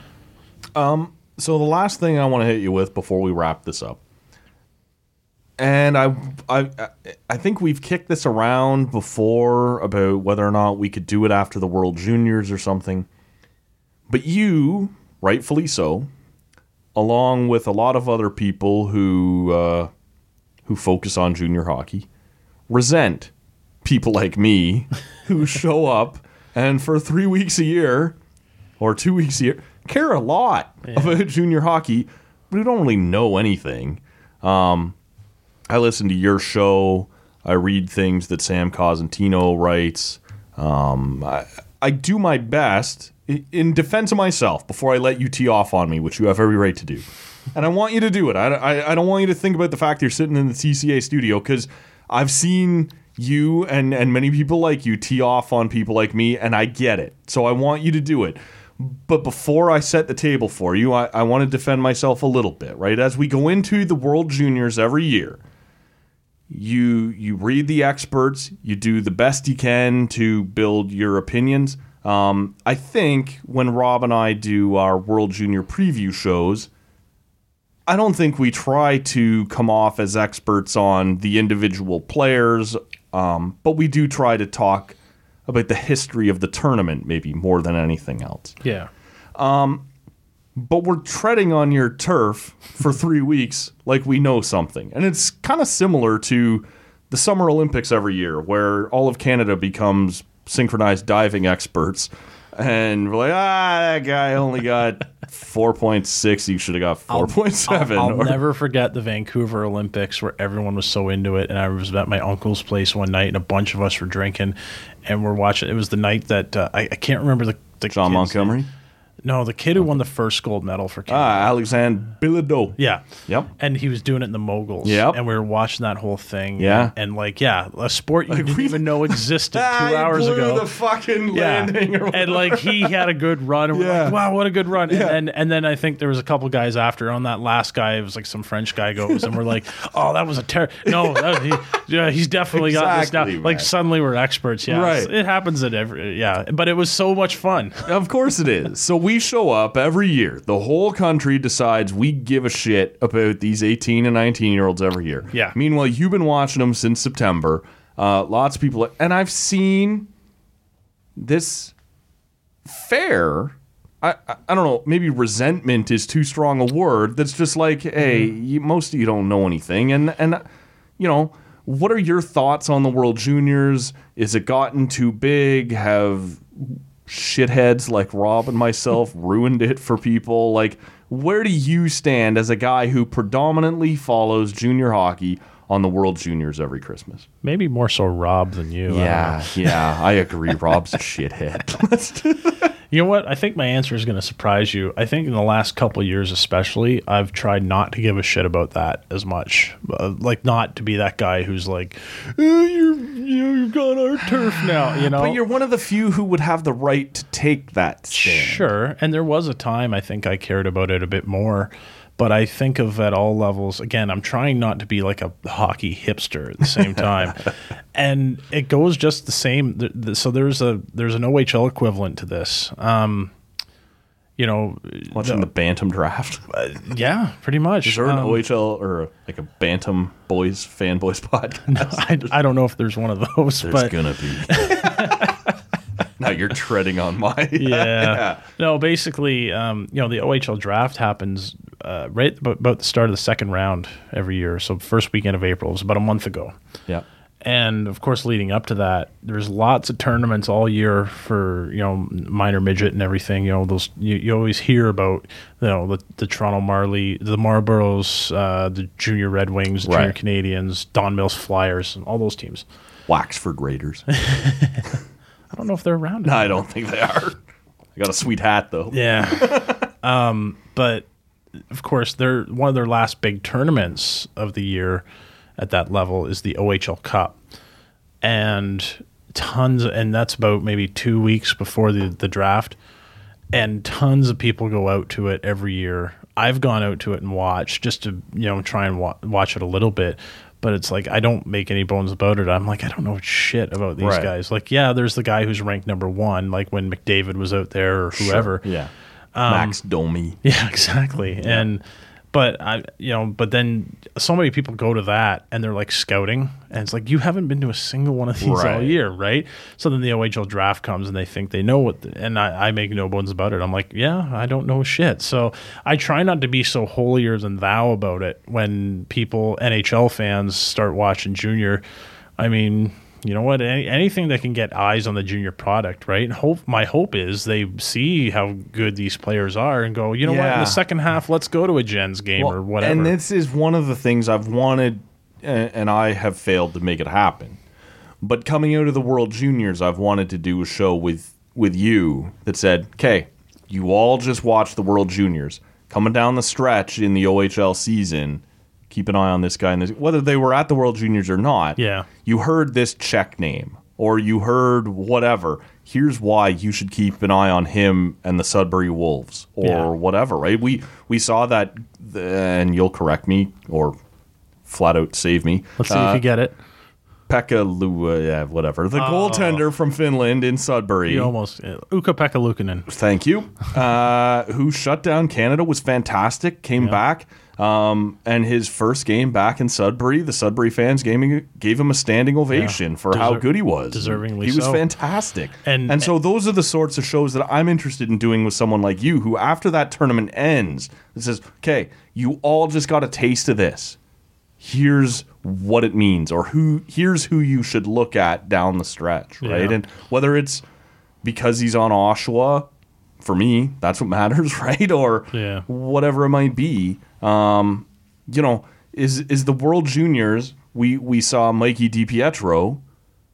So the last thing I want to hit you with before we wrap this up, and I, I, I think we've kicked this around before about whether or not we could do it after the World Juniors or something. But you, rightfully so, along with a lot of other people who uh, who focus on junior hockey, resent people like me who show up and for three weeks a year or two weeks a year care a lot yeah. about junior hockey, but who don't really know anything. Um, I listen to your show. I read things that Sam Cosentino writes. Um, I, I do my best in defense of myself before I let you tee off on me, which you have every right to do. And I want you to do it. I, I, I don't want you to think about the fact that you're sitting in the T C A studio, because I've seen you and, and many people like you tee off on people like me, and I get it. So I want you to do it. But before I set the table for you, I, I want to defend myself a little bit, right? As we go into the World Juniors every year, you you read the experts, you do the best you can to build your opinions. Um, I think when Rob and I do our World Junior preview shows, I don't think we try to come off as experts on the individual players, um, but we do try to talk about the history of the tournament, maybe more than anything else. Yeah. Um, but we're treading on your turf for three weeks like we know something. And it's kind of similar to the Summer Olympics every year, where all of Canada becomes synchronized diving experts. And we're like, ah, that guy only got four point six. You should have got four point seven. I'll, I'll or, never forget the Vancouver Olympics where everyone was so into it. And I was at my uncle's place one night, and a bunch of us were drinking, and we're watching. It was the night that uh, I, I can't remember the, the John Montgomery? Name. No, the kid who won the first gold medal for Canada. Ah, Alexandre Bilodeau. Yeah. Yep. And he was doing it in the moguls. Yep. And we were watching that whole thing. Yeah. And, and like, yeah, a sport you like didn't even know existed two hours blew ago. the fucking yeah. landing. Or and like he had a good run. And we're yeah. like, wow, what a good run. Yeah. And then and then I think there was a couple guys after. On that last guy, it was like some French guy goes, and we're like, oh, that was a terrible. No, that, he, yeah, he's definitely exactly, got this now. Like suddenly we're experts. Yeah. Right. It happens at every, yeah. But it was so much fun. Of course it is. So we show up every year. The whole country decides we give a shit about these eighteen and nineteen year olds every year. Yeah. Meanwhile, you've been watching them since September. Uh, lots of people, and I've seen this fair. I, I I don't know. Maybe resentment is too strong a word. That's just like, hey, you, most of you don't know anything, and and you know. What are your thoughts on the World Juniors? Is it gotten too big? Have shitheads like Rob and myself ruined it for people? Like, where do you stand as a guy who predominantly follows junior hockey on the World Juniors every Christmas? Maybe more so Rob than you. Yeah, I yeah, I agree. Rob's a shithead. You know what? I think my answer is going to surprise you. I think in the last couple of years especially, I've tried not to give a shit about that as much. Uh, like, not to be that guy who's like, oh, you're, you know, you've got our turf now, you know? But you're one of the few who would have the right to take that stand. Sure. And there was a time I think I cared about it a bit more. But I think of at all levels, again, I'm trying not to be like a hockey hipster at the same time. And it goes just the same. So there's a there's an O H L equivalent to this. Um, you know. Watching the, the Bantam draft. Uh, yeah, pretty much. Is there an um, O H L or like a Bantam boys, fanboys podcast? No, I, I don't know if there's one of those. There's but going to be. Now you're treading on my... yeah. yeah. No, basically, um, you know, the O H L draft happens uh, right about the start of the second round every year. So first weekend of April. It was about a month ago. Yeah. And, of course, leading up to that, there's lots of tournaments all year for, you know, minor midget and everything. You know, those you, you always hear about, you know, the, the Toronto Marley, the Marlboros, uh, the Junior Red Wings, right. Junior Canadians, Don Mills Flyers, and all those teams. Waxford Raiders. I don't know if they're around. No, I don't think they are. I got a sweet hat, though. Yeah. um, but, of course, they're one of their last big tournaments of the year at that level is the O H L Cup. And tons, and that's about maybe two weeks before the, the draft. And tons of people go out to it every year. I've gone out to it and watched just to, you know, try and wa- watch it a little bit. But it's like, I don't make any bones about it. I'm like, I don't know shit about these right. guys. Like, yeah, there's the guy who's ranked number one, like when McDavid was out there or whoever. Sure. Yeah. Um, Max Domi. Yeah, exactly. Yeah. And But I, you know, but then so many people go to that and they're like scouting, and it's like you haven't been to a single one of these Right. all year, right? So then the O H L draft comes and they think they know what, the, and I, I make no bones about it. I'm like, yeah, I don't know shit. So I try not to be so holier than thou about it when people, N H L fans, start watching junior. I mean, you know what? Any, anything that can get eyes on the junior product, right? And hope my hope is they see how good these players are and go, you know what? In Yeah. the second half, let's go to a Gens game Well, or whatever. And this is one of the things I've wanted, and, and I have failed to make it happen. But coming out of the World Juniors, I've wanted to do a show with with you that said, okay, you all just watch the World Juniors. Coming down the stretch in the O H L season, keep an eye on this guy. And this, whether they were at the World Juniors or not, Yeah. you heard this Czech name or you heard whatever. Here's why you should keep an eye on him and the Sudbury Wolves or Yeah. whatever, right? We we saw that, and you'll correct me or flat out save me. Let's see if you get it. Pekka Lua, yeah, whatever. The goaltender from Finland in Sudbury. You almost uh, Ukko-Pekka Luukkonen. Thank you. Uh, who shut down Canada, was fantastic, came Yeah. back. Um, and his first game back in Sudbury, the Sudbury fans gave him, gave him a standing ovation Yeah. for how Deser- good he was. deservingly He was so. fantastic. And- and so those are the sorts of shows that I'm interested in doing with someone like you, who after that tournament ends, it says, okay, you all just got a taste of this. Here's what it means, or who here's who you should look at down the stretch, right? Yeah. And whether it's because he's on Oshawa, for me, that's what matters, right? Or Yeah. whatever it might be. Um, you know, is is the World Juniors? We we saw Mikey DiPietro,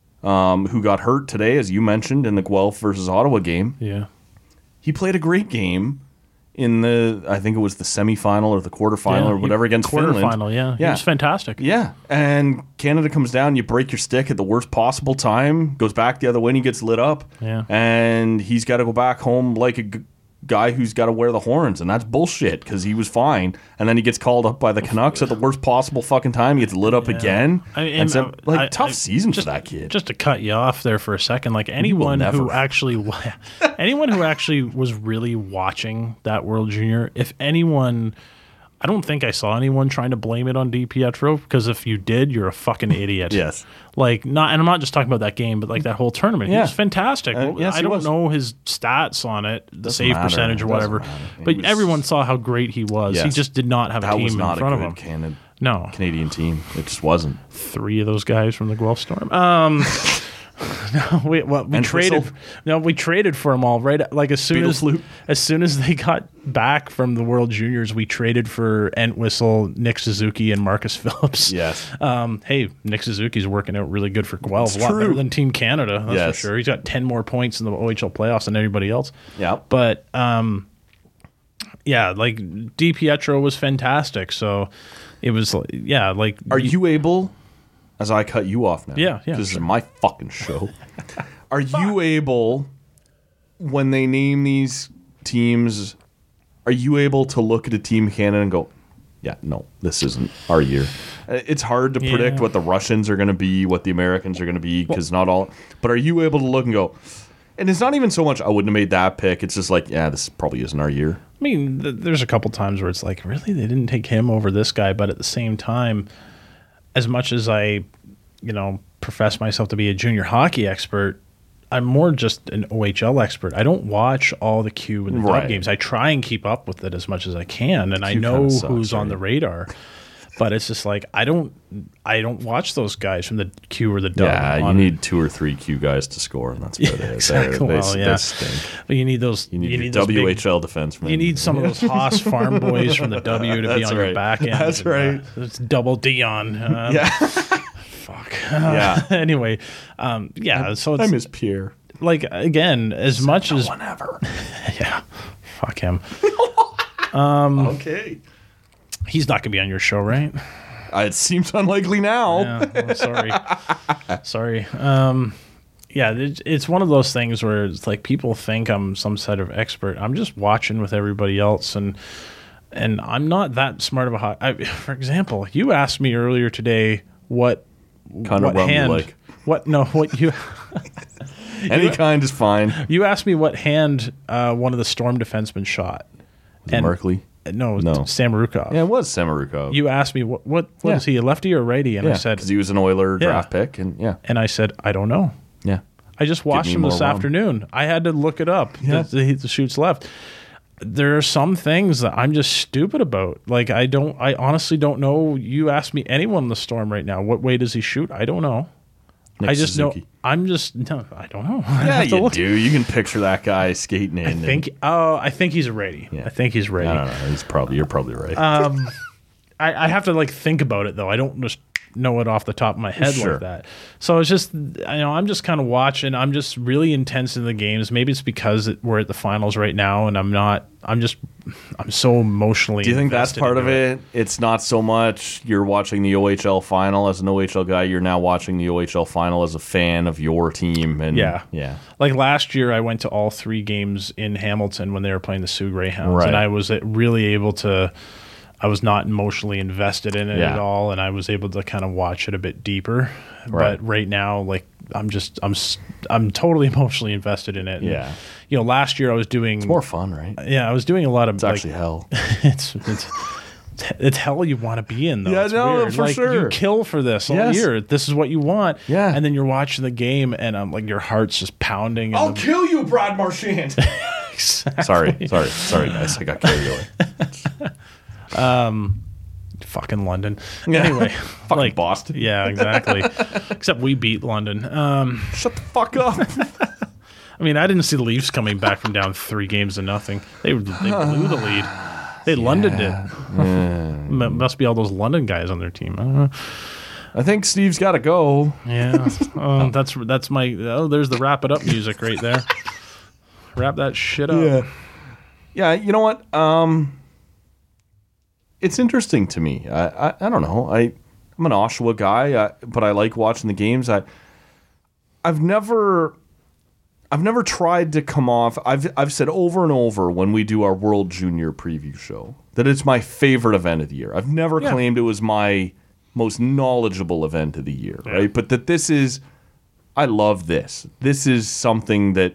um, who got hurt today, as you mentioned, in the Guelph versus Ottawa game. Yeah. He played a great game in the, I think it was the semifinal or the quarterfinal Yeah, or whatever he- against Finland. quarterfinal, yeah. He was fantastic. Yeah, and Canada comes down, you break your stick at the worst possible time, goes back the other way and he gets lit up. Yeah. And he's got to go back home like a g- guy who's got to wear the horns, and that's bullshit because he was fine. And then he gets called up by the Canucks at the worst possible fucking time. He gets lit up again. I- and and, so, uh, like, I- tough I- season just- for that kid. Just to cut you off there for a second, like anyone never. who actually, anyone who actually was really watching that World Junior, if anyone, I don't think I saw anyone trying to blame it on DiPietro, because if you did, you're a fucking idiot. Yes. Like, not, and I'm not just talking about that game, but like that whole tournament. He Yeah. was fantastic. Uh, Well, yes, I he don't was. know his stats on it, the Doesn't save matter. percentage or It whatever, doesn't matter. He but was- everyone saw how great he was. He Yes. just did not have a That team was in not a front good of him. Canada, No. Canadian team. It just wasn't. Three of those guys from the Guelph Storm. Um, no, we, well, we And traded. Whistle. No, we traded for them all. Right, like as soon Beetle as flute. as soon as they got back from the World Juniors, we traded for Entwistle, Nick Suzuki, and Marcus Phillips. Yes. Um, hey, Nick Suzuki's working out really good for Guelph. It's a lot true. better than Team Canada. That's Yes. for sure. He's got ten more points in the O H L playoffs than anybody else. Yeah. But um, yeah, like DiPietro was fantastic. So it was, like- yeah, like Are you able, as I cut you off now? Yeah, yeah, This sure. is my fucking show. Are you able, when they name these teams, are you able to look at a team Canada and go, yeah, no, this isn't our year? Uh, It's hard to predict Yeah. what the Russians are going to be, what the Americans are going to be, because not all. But are you able to look and go, and it's not even so much I wouldn't have made that pick. It's just like, yeah, this probably isn't our year. I mean, th- there's a couple times where it's like, really, they didn't take him over this guy. But at the same time, as much as I, you know, profess myself to be a junior hockey expert, I'm more just an O H L expert. I don't watch all the Q and the Right. Dub games. I try and keep up with it as much as I can, and I Q know kinda sucks, who's on right? the radar. But it's just like I don't, I don't watch those guys from the Q or the Dub. Yeah, you on- need two or three Q guys to score, and that's about Yeah, it. exactly. They, they, Well, they yeah. stink. But you need those. You need, you your need those big- W H L defensemen. You need some of those Haas farm boys from the W to be That's on your right. back end. That's and, uh, right. it's double Dion. Um, Yeah. Fuck. Yeah. anyway, um, yeah. So it's I miss Pierre. like again, as much as Whenever. yeah, fuck him. Okay. He's not gonna be on your show, right? Uh, it seems unlikely now. Yeah. Well, sorry. sorry. Um, yeah, it's, it's one of those things where it's like people think I'm some sort of expert. I'm just watching with everybody else, and and I'm not that smart of a hot. I, for example, you asked me earlier today what Kind of what rum you hand, like. what no, what you Any kind is fine. you asked me what hand uh, one of the Storm defensemen shot. Was it Merkley? no, No. Samorukov. Yeah, it was Samorukov. You asked me what what, what Yeah. is he, a lefty or a righty? And yeah, I said because he was an Oiler Yeah. draft pick, and yeah, and I said I don't know. yeah. I just watched me him this more rum. afternoon. I had to look it up. Yeah. The, the, the shoots left. There are some things that I'm just stupid about. Like I don't. I honestly don't know. You ask me anyone in the Storm right now. What way does he shoot? I don't know. Nick I just Suzuki. know. I'm just no. I don't know. I Yeah, have to you look. do. You can picture that guy skating in. I think. Oh, I think he's ready. Yeah. I think he's ready. I don't know. He's probably. You're probably right. Um, I, I have to like think about it though. I don't just know it off the top of my head Sure. like that. So it's just, I know I'm just kind of watching. I'm just really intense in the games. Maybe it's because it, we're at the finals right now, and I'm not. I'm just. I'm so emotionally. Do you think that's invested part of into it? It's not so much you're watching the O H L final as an O H L guy. You're now watching the O H L final as a fan of your team. And Yeah. yeah. Like last year, I went to all three games in Hamilton when they were playing the Sioux Greyhounds, Right. and I was really able to. I was not emotionally invested in it Yeah. at all, and I was able to kind of watch it a bit deeper. Right. But right now, like I'm just I'm s- I'm totally emotionally invested in it. And, Yeah. you know, last year I was doing It's more fun, right? yeah, I was doing a lot of It's like, actually hell. it's it's it's hell you want to be in though. Yeah, it's no, weird. for like, sure. You kill for this all Yes. year. This is what you want. Yeah. And then you're watching the game, and um, like your heart's just pounding. and the- kill you, Brad Marchand. sorry, sorry, sorry, guys. I got carried away. fucking London. Yeah. Anyway, Fucking like Boston. Yeah, exactly. Except we beat London. Um, Shut the fuck up. I mean, I didn't see the Leafs coming back from down three games to nothing. They they blew the lead. They Londoned it. M- Must be all those London guys on their team. I don't know. I think Steve's got to go. Yeah. Oh, that's that's my. Oh, there's the wrap it up music right there. Wrap that shit up. Yeah. Yeah, you know what? Um, it's interesting to me. I, I, I don't know. I I'm an Oshawa guy, I, but I like watching the games. I I've never I've never tried to come off. I've I've said over and over when we do our World Junior preview show that it's my favorite event of the year. I've never Yeah. claimed it was my most knowledgeable event of the year, Yeah. right? But that this is I love this. This is something that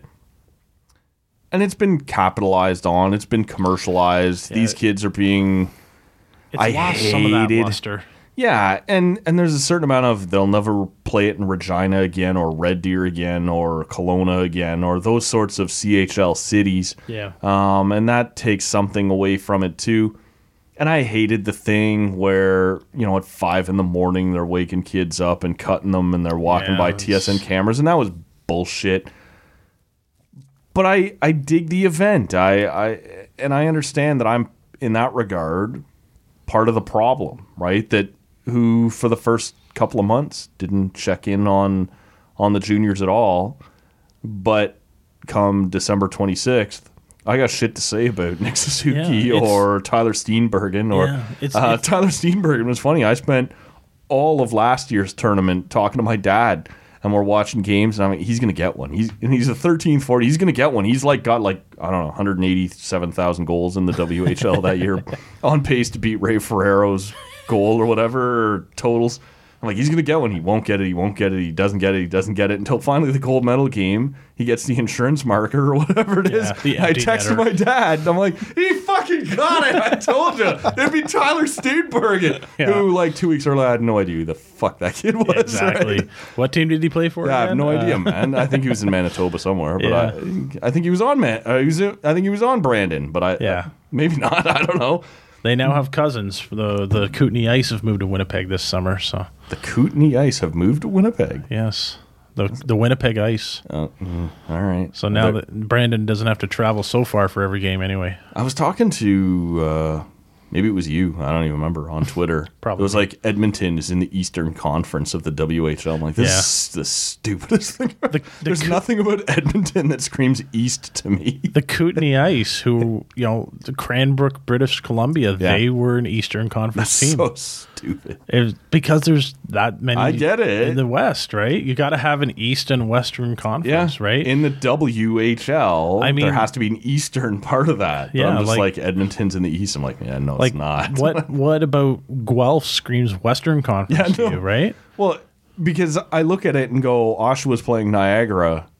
and it's been capitalized on. It's been commercialized. Yeah. These kids are being It's I lost some of that hated- luster. yeah, and and there's a certain amount of they'll never play it in Regina again or Red Deer again or Kelowna again or those sorts of C H L cities. Yeah. Um, and that takes something away from it too. And I hated the thing where, you know, at five in the morning they're waking kids up and cutting them and they're walking Yeah, by it's- T S N cameras, and that was bullshit. But I, I dig the event. I, I and I understand that I'm in that regard part of the problem, right? That who for the first couple of months didn't check in on on the juniors at all, but come December twenty-sixth, I got shit to say about Nick Suzuki Yeah, it's- or Tyler Steenbergen. Or Yeah, it's- uh, it's- Tyler Steenbergen was funny. I spent all of last year's tournament talking to my dad, and we're watching games, and I'm like, he's going to get one. He's and he's a thirteenth, forty. He's going to get one. He's like got like, I don't know, one hundred eighty-seven thousand goals in the W H L that year, on pace to beat Ray Ferrero's goal or whatever, or totals. I'm like, he's going to get one. He won't get it. He won't get it. He doesn't get it. He doesn't get it until finally the gold medal game. He gets the insurance marker or whatever it is. Yeah, the I empty texted netter. my dad. And I'm like, he fucking got it. I told you. It'd be Tyler Steenbergen, Yeah. who like two weeks earlier I had no idea who the fuck that kid was. Exactly. right? What team did he play for? Yeah, I have again? no Uh, idea, man. I think he was in Manitoba somewhere, but Yeah. I, I think he was on man. Uh, he was. I think he was on Brandon, but I. Yeah. uh, maybe not. I don't know. They now have cousins. The the Kootenay Ice have moved to Winnipeg this summer. So The Kootenay Ice have moved to Winnipeg. yes, the the Winnipeg Ice. Oh, mm, all right. So now But that Brandon doesn't have to travel so far for every game anyway. I was talking to uh, maybe it was you. I don't even remember on Twitter. Probably. It was like Edmonton is in the Eastern Conference of the W H L. I'm like, this Yeah. is the stupidest thing. The- the There's Ko- nothing about Edmonton that screams East to me. The Kootenay Ice, who you know, the Cranbrook, British Columbia, Yeah. they were an Eastern Conference That's team. so stupid. It was because there's that many. I get it. in the West, right? You got to have an East and Western Yeah, Conference, right? In the W H L, I mean- there has to be an Eastern part of that. But Yeah, I'm just like- like, Edmonton's in the East. I'm like, yeah, no, like it's not. what? What about Guelph screams Western Conference Yeah, to no. you, right? Well, because I look at it and go, Oshawa's playing Niagara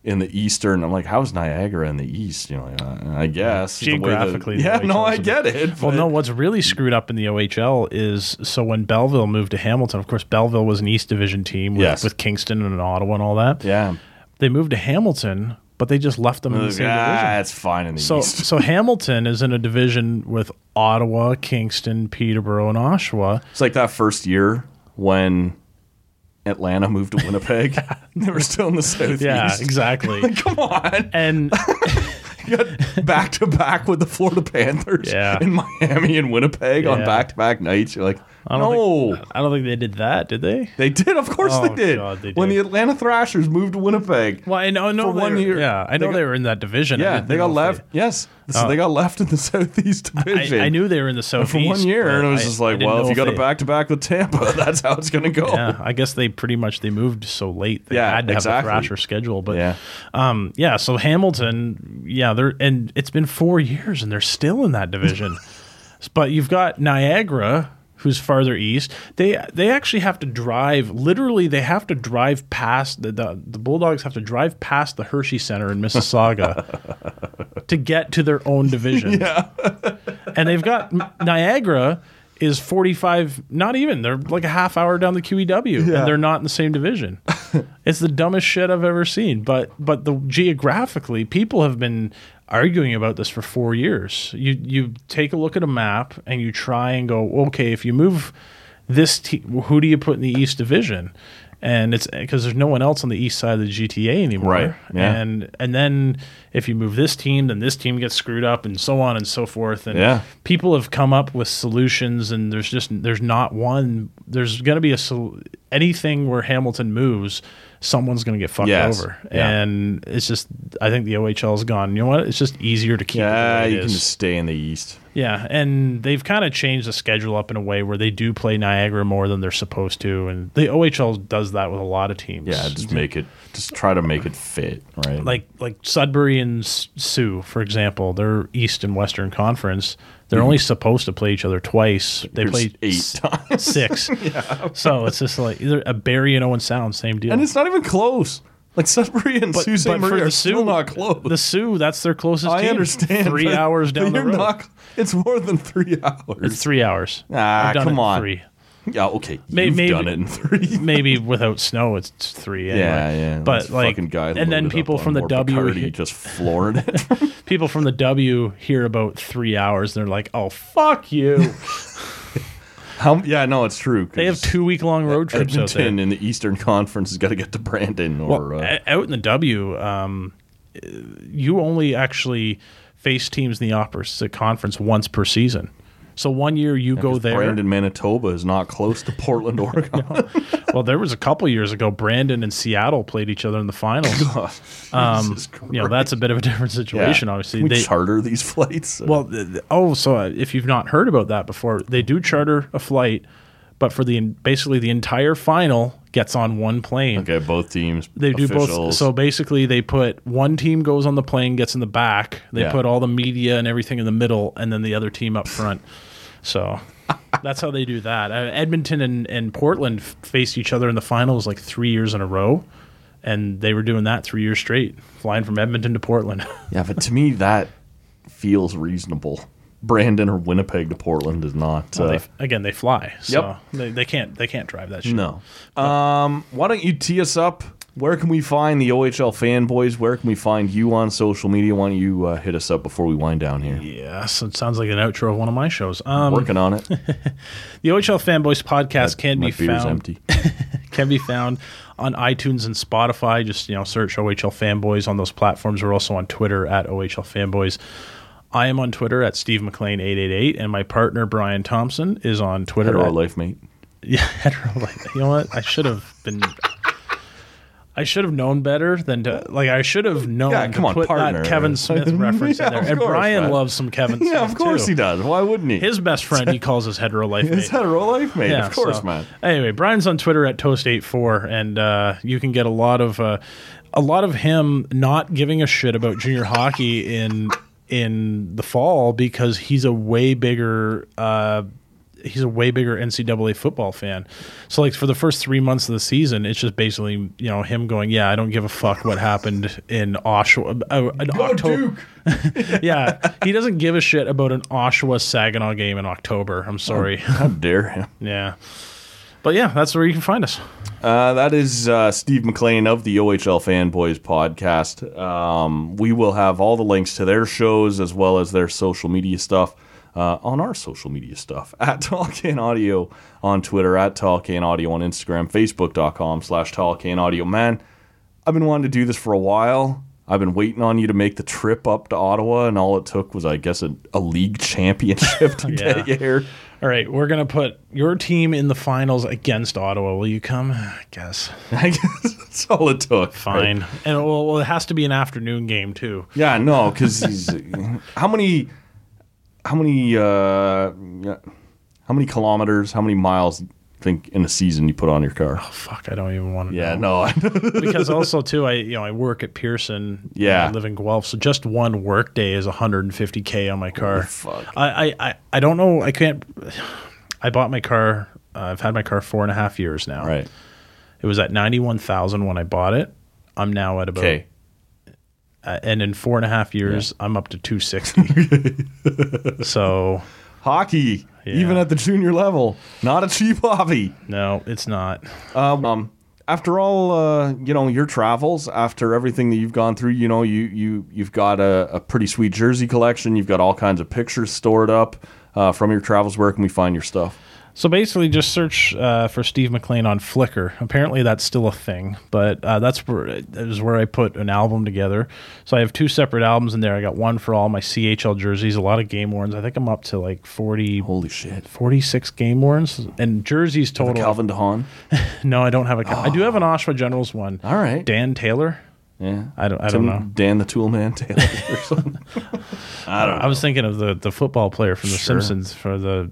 in the Eastern. I'm like, how's Niagara in the East? You know, like, uh, I guess the way that- Geographically, the yeah, no, O H L I is a get bit- it. Well, but- no, what's really screwed up in the O H L is so when Belleville moved to Hamilton, of course, Belleville was an East Division team with, Yes. with Kingston and Ottawa and all that. yeah, They moved to Hamilton, but they just left them in the Like, same ah, division. it's fine in the So, East. so Hamilton is in a division with Ottawa, Kingston, Peterborough, and Oshawa. It's like that first year when Atlanta moved to Winnipeg. They were still in the Southeast. Yeah, exactly. Come on. And You got back to back with the Florida Panthers Yeah. in Miami and Winnipeg on Yeah. back to back nights. You're like, I don't no. think, I don't think they did that, did they? They did, of course Oh, they did. God, they When did. the Atlanta Thrashers moved to Winnipeg. Well, I know, I know For they one were- year. Yeah, I They know got- they were in that division. I Yeah, didn't they know got if left. Yes, so Oh. they got left in the Southeast Division. I, I knew they were in the for Southeast. one year, but and it was I- just I like, didn't well, know if you got they- a back to back with Tampa, that's how it's going to go. Yeah, I guess they pretty much they moved so late. They Yeah, had to exactly. have a Thrasher schedule, but Yeah. um, yeah. So Hamilton, yeah, they're and it's been four years and they're still in that division. But you've got Niagara, who's farther east. They they actually have to drive. Literally, they have to drive past the the, the Bulldogs have to drive past the Hershey Center in Mississauga to get to their own division. Yeah, and they've got Niagara. Is forty-five, not even, they're like a half hour down the Q E W, and they're not in the same division. It's the dumbest shit I've ever seen. But but the geographically, people have been arguing about this for four years. You you take a look at a map and you try and go, okay, if you move this team, who do you put in the East Division? And it's because there's no one else on the east side of the G T A anymore. Right, yeah. And and then if you move this team, then this team gets screwed up, and so on and so forth. And Yeah. people have come up with solutions, and there's just there's not one. There's going to be a sol- anything where Hamilton moves, someone's going to get fucked Yes, over, yeah. and it's just I think the O H L is gone. You know what? It's just easier to keep. it the Yeah, way it you can is. just stay in the East. Yeah, and they've kind of changed the schedule up in a way where they do play Niagara more than they're supposed to, and the O H L does that with a lot of teams. Yeah, just make it, just try to make it fit, right? like like Sudbury and S- Sioux, for example, they're East and Western Conference. They're only supposed to play each other twice. They There's play eight s- times. six. So it's just like either a Barrie and Owen Sound, same deal. and it's not even close. Like Sudbury and Sault Ste. Marie are still not close. The Sioux, that's their closest I team. understand. Three but hours down the you're road. not- it's more than three hours. It's three hours. Ah, I've done come it in on. Three. Yeah, okay. May- You've maybe- done it in three. Maybe without snow, it's three. Anyway. Yeah, yeah. But This like, fucking guy and then loaded people up on from the more W, Bacardi just floored it. people from the W hear about three hours. And they're like, "Oh, fuck you!" How, yeah, no, it's true. They have 'cause two week long road trips out there. Edmonton in the Eastern Conference has got to get to Brandon or Well, uh, o- out in the W, um, you only actually face teams in the opposite conference once per season. So one year you go there. Brandon, Manitoba is not close to Portland, Oregon. Well, there was a couple years ago, Brandon and Seattle played each other in the finals. um, Jesus you know, that's a bit of a different situation. Yeah. Obviously, Can we they charter these flights. well, th- th- oh, so uh, if you've not heard about that before, they do charter a flight, but for the basically the entire final gets on one plane. Okay, both teams. They do both. officials. So basically, they put one team goes on the plane, gets in the back. They Yeah. put all the media and everything in the middle, and then the other team up front. So that's how they do that. Uh, Edmonton and, and Portland f- faced each other in the finals like three years in a row, and they were doing that three years straight, flying from Edmonton to Portland. Yeah, but to me that feels reasonable. Brandon or Winnipeg to Portland is not. Well, Uh, they f- again, they fly, so Yep. they, they can't they can't drive that shit. no. Um, why don't you tee us up? Where can we find the O H L fanboys? Where can we find you on social media? Why don't you uh, hit us up before we wind down here? Yeah, so it sounds like an outro of one of my shows. Um, Working on it. the O H L Fanboys podcast can My be beer's found empty. can be found on iTunes and Spotify. Just you know, search O H L Fanboys on those platforms. We're also on Twitter at O H L Fanboys. I am on Twitter at Steve McLean eight eight eight, and my partner Brian Thompson is on Twitter. Hetero at, life, mate. Yeah, hetero life. You know what? I should have been. I should have known better than to like. I should have known Yeah, to come on, put partner. that Kevin Smith reference Yeah, in there. of And course, Brian man. loves some Kevin Smith. Yeah, of course too. he does. Why wouldn't he? His best friend, he calls his hetero life mate. His hetero life, mate. Yeah, of course, so- man. Anyway, Brian's on Twitter at toast eight four, and uh, you can get a lot of uh, a lot of him not giving a shit about junior hockey in in the fall because he's a way bigger uh, he's a way bigger N C double A football fan. So like for the first three months of the season, it's just basically, you know, him going, yeah, I don't give a fuck what happened in Oshawa. Uh, in Go October. Yeah, he doesn't give a shit about an Oshawa Saginaw game in October. I'm sorry. Oh, how dare him? Yeah. But yeah, that's where you can find us. Uh, that is uh, Steve McLean of the O H L Fanboys podcast. Um, we will have all the links to their shows as well as their social media stuff uh, on our social media stuff at Talkin Audio on Twitter, at Talkin Audio on Instagram, Facebook.com slash Talkin Audio. Man, I've been wanting to do this for a while. I've been waiting on you to make the trip up to Ottawa, and all it took was, I guess, a, a league championship to Yeah. get you here. All right, we're going to put your team in the finals against Ottawa. Will you come? I guess. I guess that's all it took. Fine. Right? And well, well, it has to be an afternoon game, too. Yeah, no, because he's how many, how many, uh, how many kilometers, how many miles do you think in a season you put on your car? Oh, fuck, I don't even want to Yeah, know. no. Because also, too, I you know I work at Pearson. Yeah. I live in Guelph, so just one work day is one hundred fifty K on my car. Holy fuck. I, I, I, I don't know. I can't. I bought my car. Uh, I've had my car four and a half years now. Right. It was at ninety-one thousand when I bought it. I'm now at about. Okay. Uh, and in four and a half years, yeah. I'm up to two sixty. So. Hockey, Yeah. even at the junior level, not a cheap hobby. No, it's not. Um, um after all, uh, you know, your travels, after everything that you've gone through, you know, you you you've got a, a pretty sweet jersey collection. You've got all kinds of pictures stored up uh, from your travels. Where can we find your stuff? So basically, just search uh, for Steve McLean on Flickr. Apparently, that's still a thing, but uh, that's where that is where I put an album together. So I have two separate albums in there. I got one for all my C H L jerseys, a lot of game worns. I think I'm up to like forty. Holy shit, forty-six game worns and jerseys total. Calvin DeHaan? No, I don't have a. Cal- oh. I do have an Oshawa Generals one. All right, Dan Taylor. Yeah, I don't. I Tim, don't know. Dan the Toolman Taylor or something. I don't know. I was thinking of the the football player from The Sure. Simpsons for the.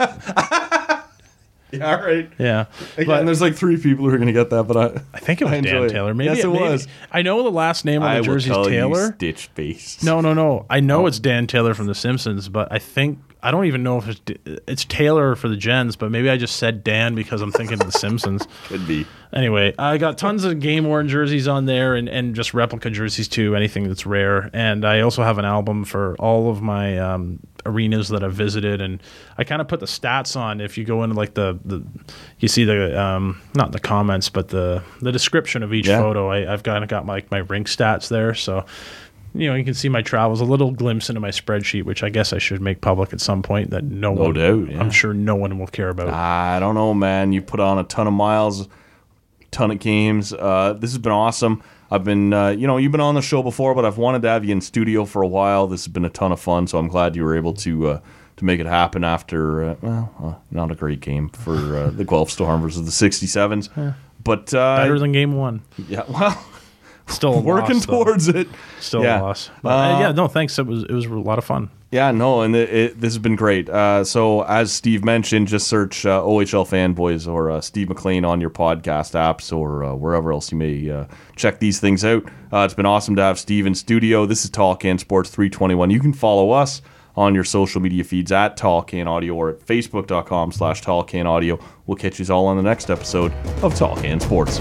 Yeah, all right. Yeah. Again, But- there's like three people who are going to get that, but I I think it was I enjoy Dan it. Taylor. Maybe Yes, it maybe- was. I know the last name on I the will jersey tell is Taylor. you, stitch face. No, no, no. I know Oh. it's Dan Taylor from The Simpsons, but I think I don't even know if it's it's Taylor for the Gens, but maybe I just said Dan because I'm thinking of The Simpsons. Could be. Anyway, I got tons of game worn jerseys on there and, and just replica jerseys too, anything that's rare. And I also have an album for all of my um, arenas that I've visited. And I kind of put the stats on. If you go into like the, the you see the, um, not the comments, but the, the description of each Yeah. photo. I, I've kind of got my, my rink stats there. So, you know, you can see my travels, a little glimpse into my spreadsheet, which I guess I should make public at some point that no, No one, doubt, yeah. I'm sure no one will care about. I don't know, man. You put on a ton of miles, ton of games. Uh, this has been awesome. I've been, uh, you know, you've been on the show before, but I've wanted to have you in studio for a while. This has been a ton of fun, so I'm glad you were able to uh, to make it happen after, uh, well, uh, not a great game for uh, the Guelph Storm versus the sixty-sevens. Yeah. But uh, Better than game one. Yeah, well, still a working loss, though. towards it. Still yeah. a loss. But, uh, Uh, yeah, no, thanks. It was it was a lot of fun. Yeah, no, and it, it, this has been great. Uh, so, as Steve mentioned, just search uh, O H L Fanboys or uh, Steve McLean on your podcast apps or uh, wherever else you may uh, check these things out. Uh, it's been awesome to have Steve in studio. This is Talkin Sports three twenty-one. You can follow us on your social media feeds at Talkin Audio or at Facebook.com slash Talkin Audio. We'll catch you all on the next episode of Talkin Sports.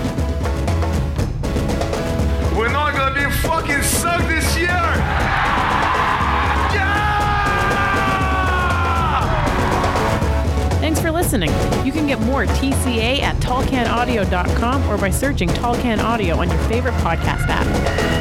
We're not gonna be fucking sucked this year! Thanks for listening. You can get more T C A at tall can audio dot com or by searching Tall Can Audio on your favorite podcast app.